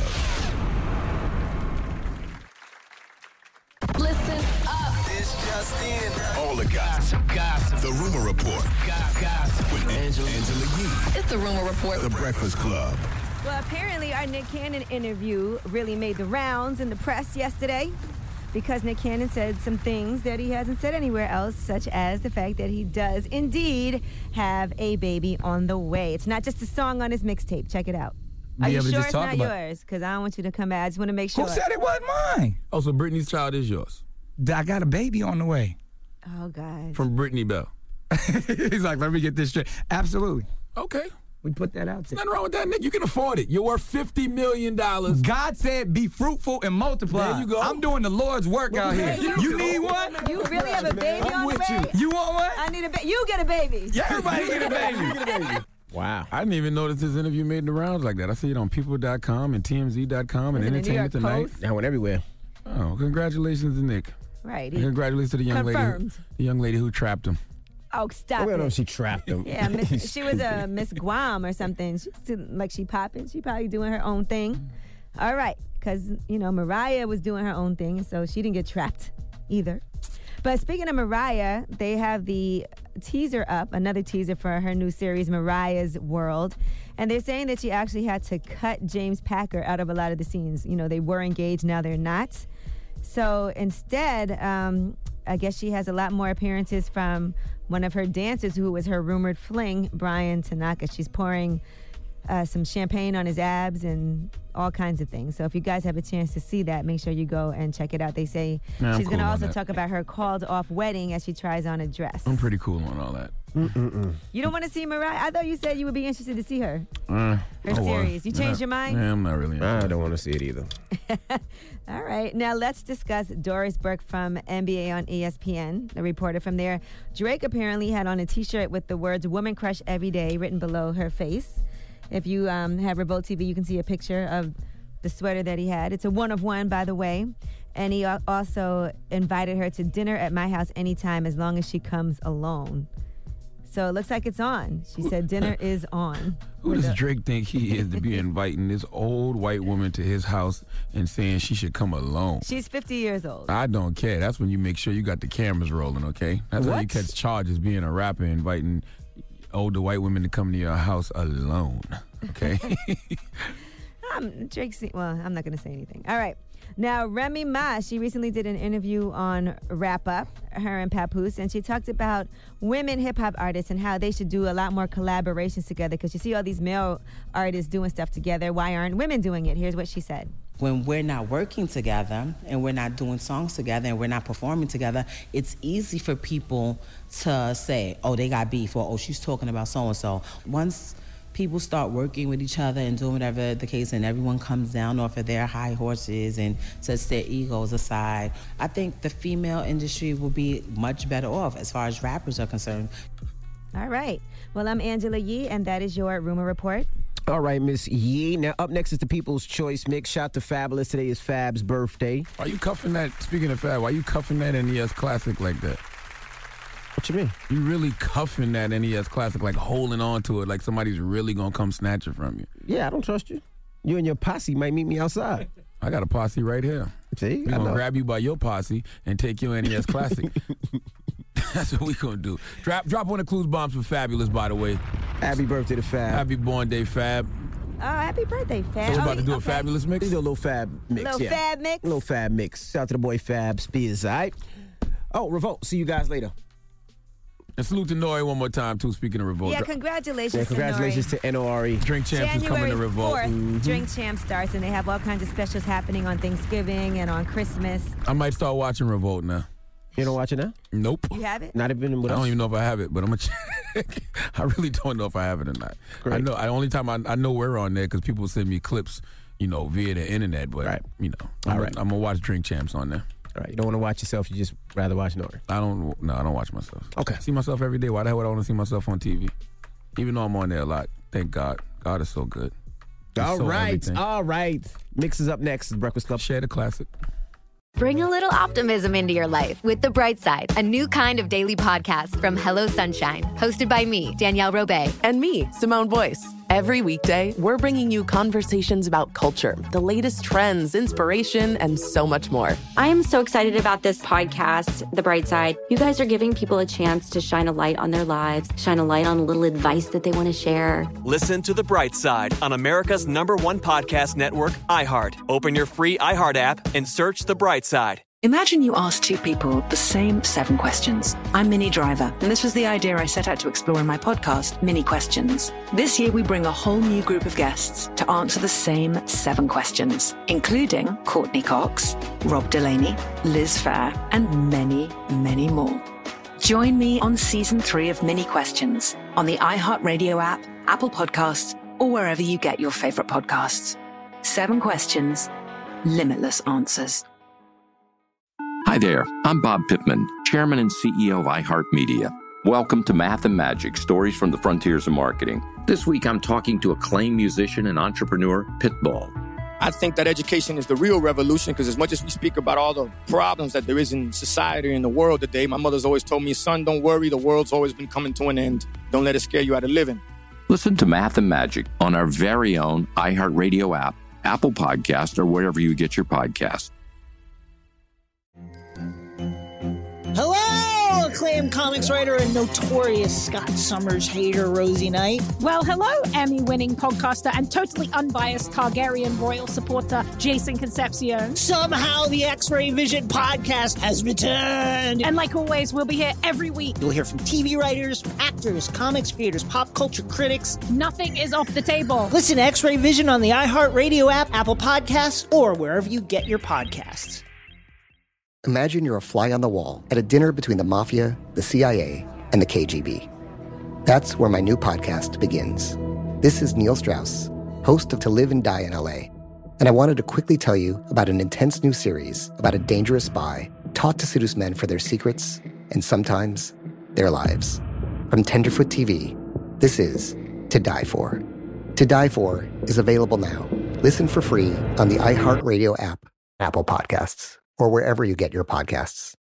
S12: Listen up.
S5: It's just in.
S10: All the gossip.
S5: Gossip.
S10: The Rumor Report
S5: Gossip.
S10: with Angela, Angela Yee.
S12: It's the Rumor Report.
S10: The Breakfast Club.
S1: Well, apparently our Nick Cannon interview really made the rounds in the press yesterday because Nick Cannon said some things that he hasn't said anywhere else, such as the fact that he does indeed have a baby on the way. It's not just a song on his mixtape. Check it out. Are
S2: be
S1: you
S2: able
S1: sure
S2: to just
S1: it's
S2: talk
S1: not
S2: about.
S1: yours? Because I don't want you to come back. I just want to make sure.
S17: Who said it wasn't mine?
S2: Oh, so Brittany's child is yours
S17: I got a baby on the way.
S1: Oh, God.
S2: from Brittany Bell.
S17: He's like, let me get this straight. Absolutely.
S2: Okay.
S17: We put that out there.
S2: Nothing wrong with that, Nick. You can afford it. You're worth fifty million dollars.
S17: God said, be fruitful and multiply.
S2: There you go.
S17: I'm doing the Lord's work out here. You need one?
S1: You really have a baby
S17: I'm
S1: on the
S17: with
S1: way?
S17: you. You want one?
S1: I need a baby. You get a baby.
S17: Yeah, everybody get a baby.
S2: Wow. I didn't even notice this interview made the rounds like that. I see it on people dot com and T M Z dot com and
S1: Was it in the New
S2: Entertainment
S1: York
S2: Tonight.
S1: Post?
S3: That went everywhere.
S2: Oh, congratulations to Nick.
S1: Right.
S2: And congratulations to the young lady,
S1: Confirmed.
S2: who, the young lady who trapped him.
S1: Oh, stop
S3: We don't know
S1: it.
S3: if she trapped him.
S1: Yeah, Miss, she was a Miss Guam or something. She seemed like she popping. She probably doing her own thing. All right, because, you know, Mariah was doing her own thing, so she didn't get trapped either. But speaking of Mariah, they have the teaser up, another teaser for her new series, Mariah's World. And they're saying that she actually had to cut James Packer out of a lot of the scenes. You know, they were engaged, now they're not. So instead, um, I guess she has a lot more appearances from one of her dancers who was her rumored fling, Brian Tanaka. She's pouring uh, some champagne on his abs and all kinds of things. So if you guys have a chance to see that, make sure you go and check it out. They say
S2: Nah, I'm
S1: she's going to
S2: cool on
S1: also
S2: that.
S1: talk about her called off wedding as she tries on a dress.
S2: I'm pretty cool on all that.
S3: Mm-mm-mm.
S1: You don't want to see Mariah? I thought you said you would be interested to see her.
S2: Uh,
S1: Her
S2: I was.
S1: series. You changed
S2: Nah,
S1: your mind?
S2: Yeah, I'm not really.
S3: I don't want to see it either.
S1: All right. Now let's discuss Doris Burke from N B A on E S P N, the reporter from there. Drake apparently had on a T-shirt with the words "Woman Crush Every Day" written below her face. If you um, have Revolt T V, you can see a picture of the sweater that he had. It's a one of one, by the way. And he al- also invited her to dinner at my house anytime as long as she comes alone. So it looks like it's on. She said dinner is on.
S2: Who does Drake think he is to be inviting this old white woman to his house and saying she should come alone?
S1: She's fifty years old.
S2: I don't care. That's when you make sure you got the cameras rolling, okay? That's how you
S1: What?
S2: catch charges being a rapper, inviting older white women to come to your house alone, okay?
S1: Um, Drake, se- well, I'm not going to say anything. All right. Now, Remy Ma, she recently did an interview on Wrap Up, her and Papoose, and she talked about women hip-hop artists and how they should do a lot more collaborations together because you see all these male artists doing stuff together. Why aren't women doing it? Here's what she said.
S18: When we're not working together and we're not doing songs together and we're not performing together, it's easy for people to say, oh, they got beef, or oh, she's talking about so-and-so. Once people start working with each other and doing whatever the case, and everyone comes down off of their high horses and sets their egos aside, I think the female industry will be much better off as far as rappers are concerned.
S1: All right. Well, I'm Angela Yee, and that is your Rumor Report.
S3: All right, Miss Yee. Now, up next is the People's Choice Mix. Shout to Fabulous. Today is Fab's birthday.
S2: Why you cuffing that, speaking of Fab, why you cuffing that N E S Classic like that?
S3: What you mean?
S2: You really cuffing that N E S Classic, like holding on to it like somebody's really going to come snatch it from you.
S3: Yeah, I don't trust you. You and your posse might meet me outside.
S2: I got a posse right here.
S3: See?
S2: We're
S3: I
S2: going to
S3: know.
S2: grab you by your posse and take your N E S Classic. That's what we going to do. Drop, drop one of Clues Bombs for Fabulous, by the way.
S3: Happy birthday to Fab.
S2: Happy born day, Fab.
S1: Oh, happy birthday, Fab.
S2: So we're about
S1: Oh,
S2: to do a
S1: okay.
S2: Fabulous mix?
S3: Let's do a little Fab mix.
S1: Little
S3: yeah.
S1: Fab mix?
S3: Little Fab mix. Shout out to the boy Fab Spears, all right? Oh, Revolt. See you guys later.
S2: And salute to Nori one more time, too, speaking of Revolt.
S1: Yeah,
S2: Dro-
S1: congratulations,
S3: Yeah, congratulations
S1: to Nori.
S3: to N O R E.
S2: Drink Champs is coming to
S1: January
S2: Revolt.
S1: fourth,
S2: Mhm.
S1: Drink Champ starts, and they have all kinds of specials happening on Thanksgiving and on Christmas.
S2: I might start watching Revolt now.
S3: You don't watch it now?
S2: Nope.
S1: You have it?
S3: Not even with
S2: I
S3: us?
S2: don't even know if I have it, but I'm gonna check. I really don't know if I have it or not.
S3: Great.
S2: I know. I only time I, I know we're on there because people send me clips, you know, via the internet. But
S3: Right.
S2: you know, I'm,
S3: All
S2: gonna,
S3: right.
S2: I'm gonna watch Drink Champs on there.
S3: All right, you don't want to watch yourself. You just rather watch Nori.
S2: I don't. No, I don't watch myself.
S3: Okay.
S2: I see myself every day. Why the hell would I want to see myself on T V? Even though I'm on there a lot. Thank God. God is so good. He's
S3: All
S2: so
S3: right.
S2: everything.
S3: All right. Mix is up next. The Breakfast Club.
S2: Share the classic.
S19: Bring a little optimism into your life with The Bright Side, a new kind of daily podcast from Hello Sunshine, hosted by me, Danielle Robay.
S20: And me, Simone Boyce. Every weekday, we're bringing you conversations about culture, the latest trends, inspiration, and so much more.
S21: I am so excited about this podcast, The Bright Side. You guys are giving people a chance to shine a light on their lives, shine a light on a little advice that they want to share.
S22: Listen to The Bright Side on America's number one podcast network, iHeart. Open your free iHeart app and search The Bright Side.
S23: Imagine you ask two people the same seven questions. I'm Minnie Driver, and this was the idea I set out to explore in my podcast, Mini Questions. This year, we bring a whole new group of guests to answer the same seven questions, including Courtney Cox, Rob Delaney, Liz Phair, and many, many more. Join me on season three of Mini Questions on the iHeartRadio app, Apple Podcasts, or wherever you get your favorite podcasts. Seven questions, limitless answers.
S24: Hi there, I'm Bob Pittman, Chairman and C E O of iHeartMedia. Welcome to Math and Magic, Stories from the Frontiers of Marketing. This week I'm talking to acclaimed musician and entrepreneur, Pitbull.
S25: I think that education is the real revolution because as much as we speak about all the problems that there is in society and the world today, my mother's always told me, son, don't worry, the world's always been coming to an end. Don't let it scare you out of living.
S24: Listen to Math and Magic on our very own iHeartRadio app, Apple Podcast, or wherever you get your podcasts.
S26: Hello, acclaimed comics writer and notorious Scott Summers hater, Rosie Knight.
S6: Well, hello, Emmy-winning podcaster and totally unbiased Targaryen royal supporter, Jason Concepcion.
S26: Somehow the X-Ray Vision podcast has returned.
S6: And like always, we'll be here every week.
S26: You'll hear from T V writers, actors, comics creators, pop culture critics.
S6: Nothing is off the table.
S26: Listen to X-Ray Vision on the iHeartRadio app, Apple Podcasts, or wherever you get your podcasts.
S7: Imagine you're a fly on the wall at a dinner between the Mafia, the C I A, and the K G B. That's where my new podcast begins. This is Neil Strauss, host of To Live and Die in L A, and I wanted to quickly tell you about an intense new series about a dangerous spy taught to seduce men for their secrets and sometimes their lives. From Tenderfoot T V, this is To Die For. To Die For is available now. Listen for free on the iHeartRadio app, Apple Podcasts, or wherever you get your podcasts.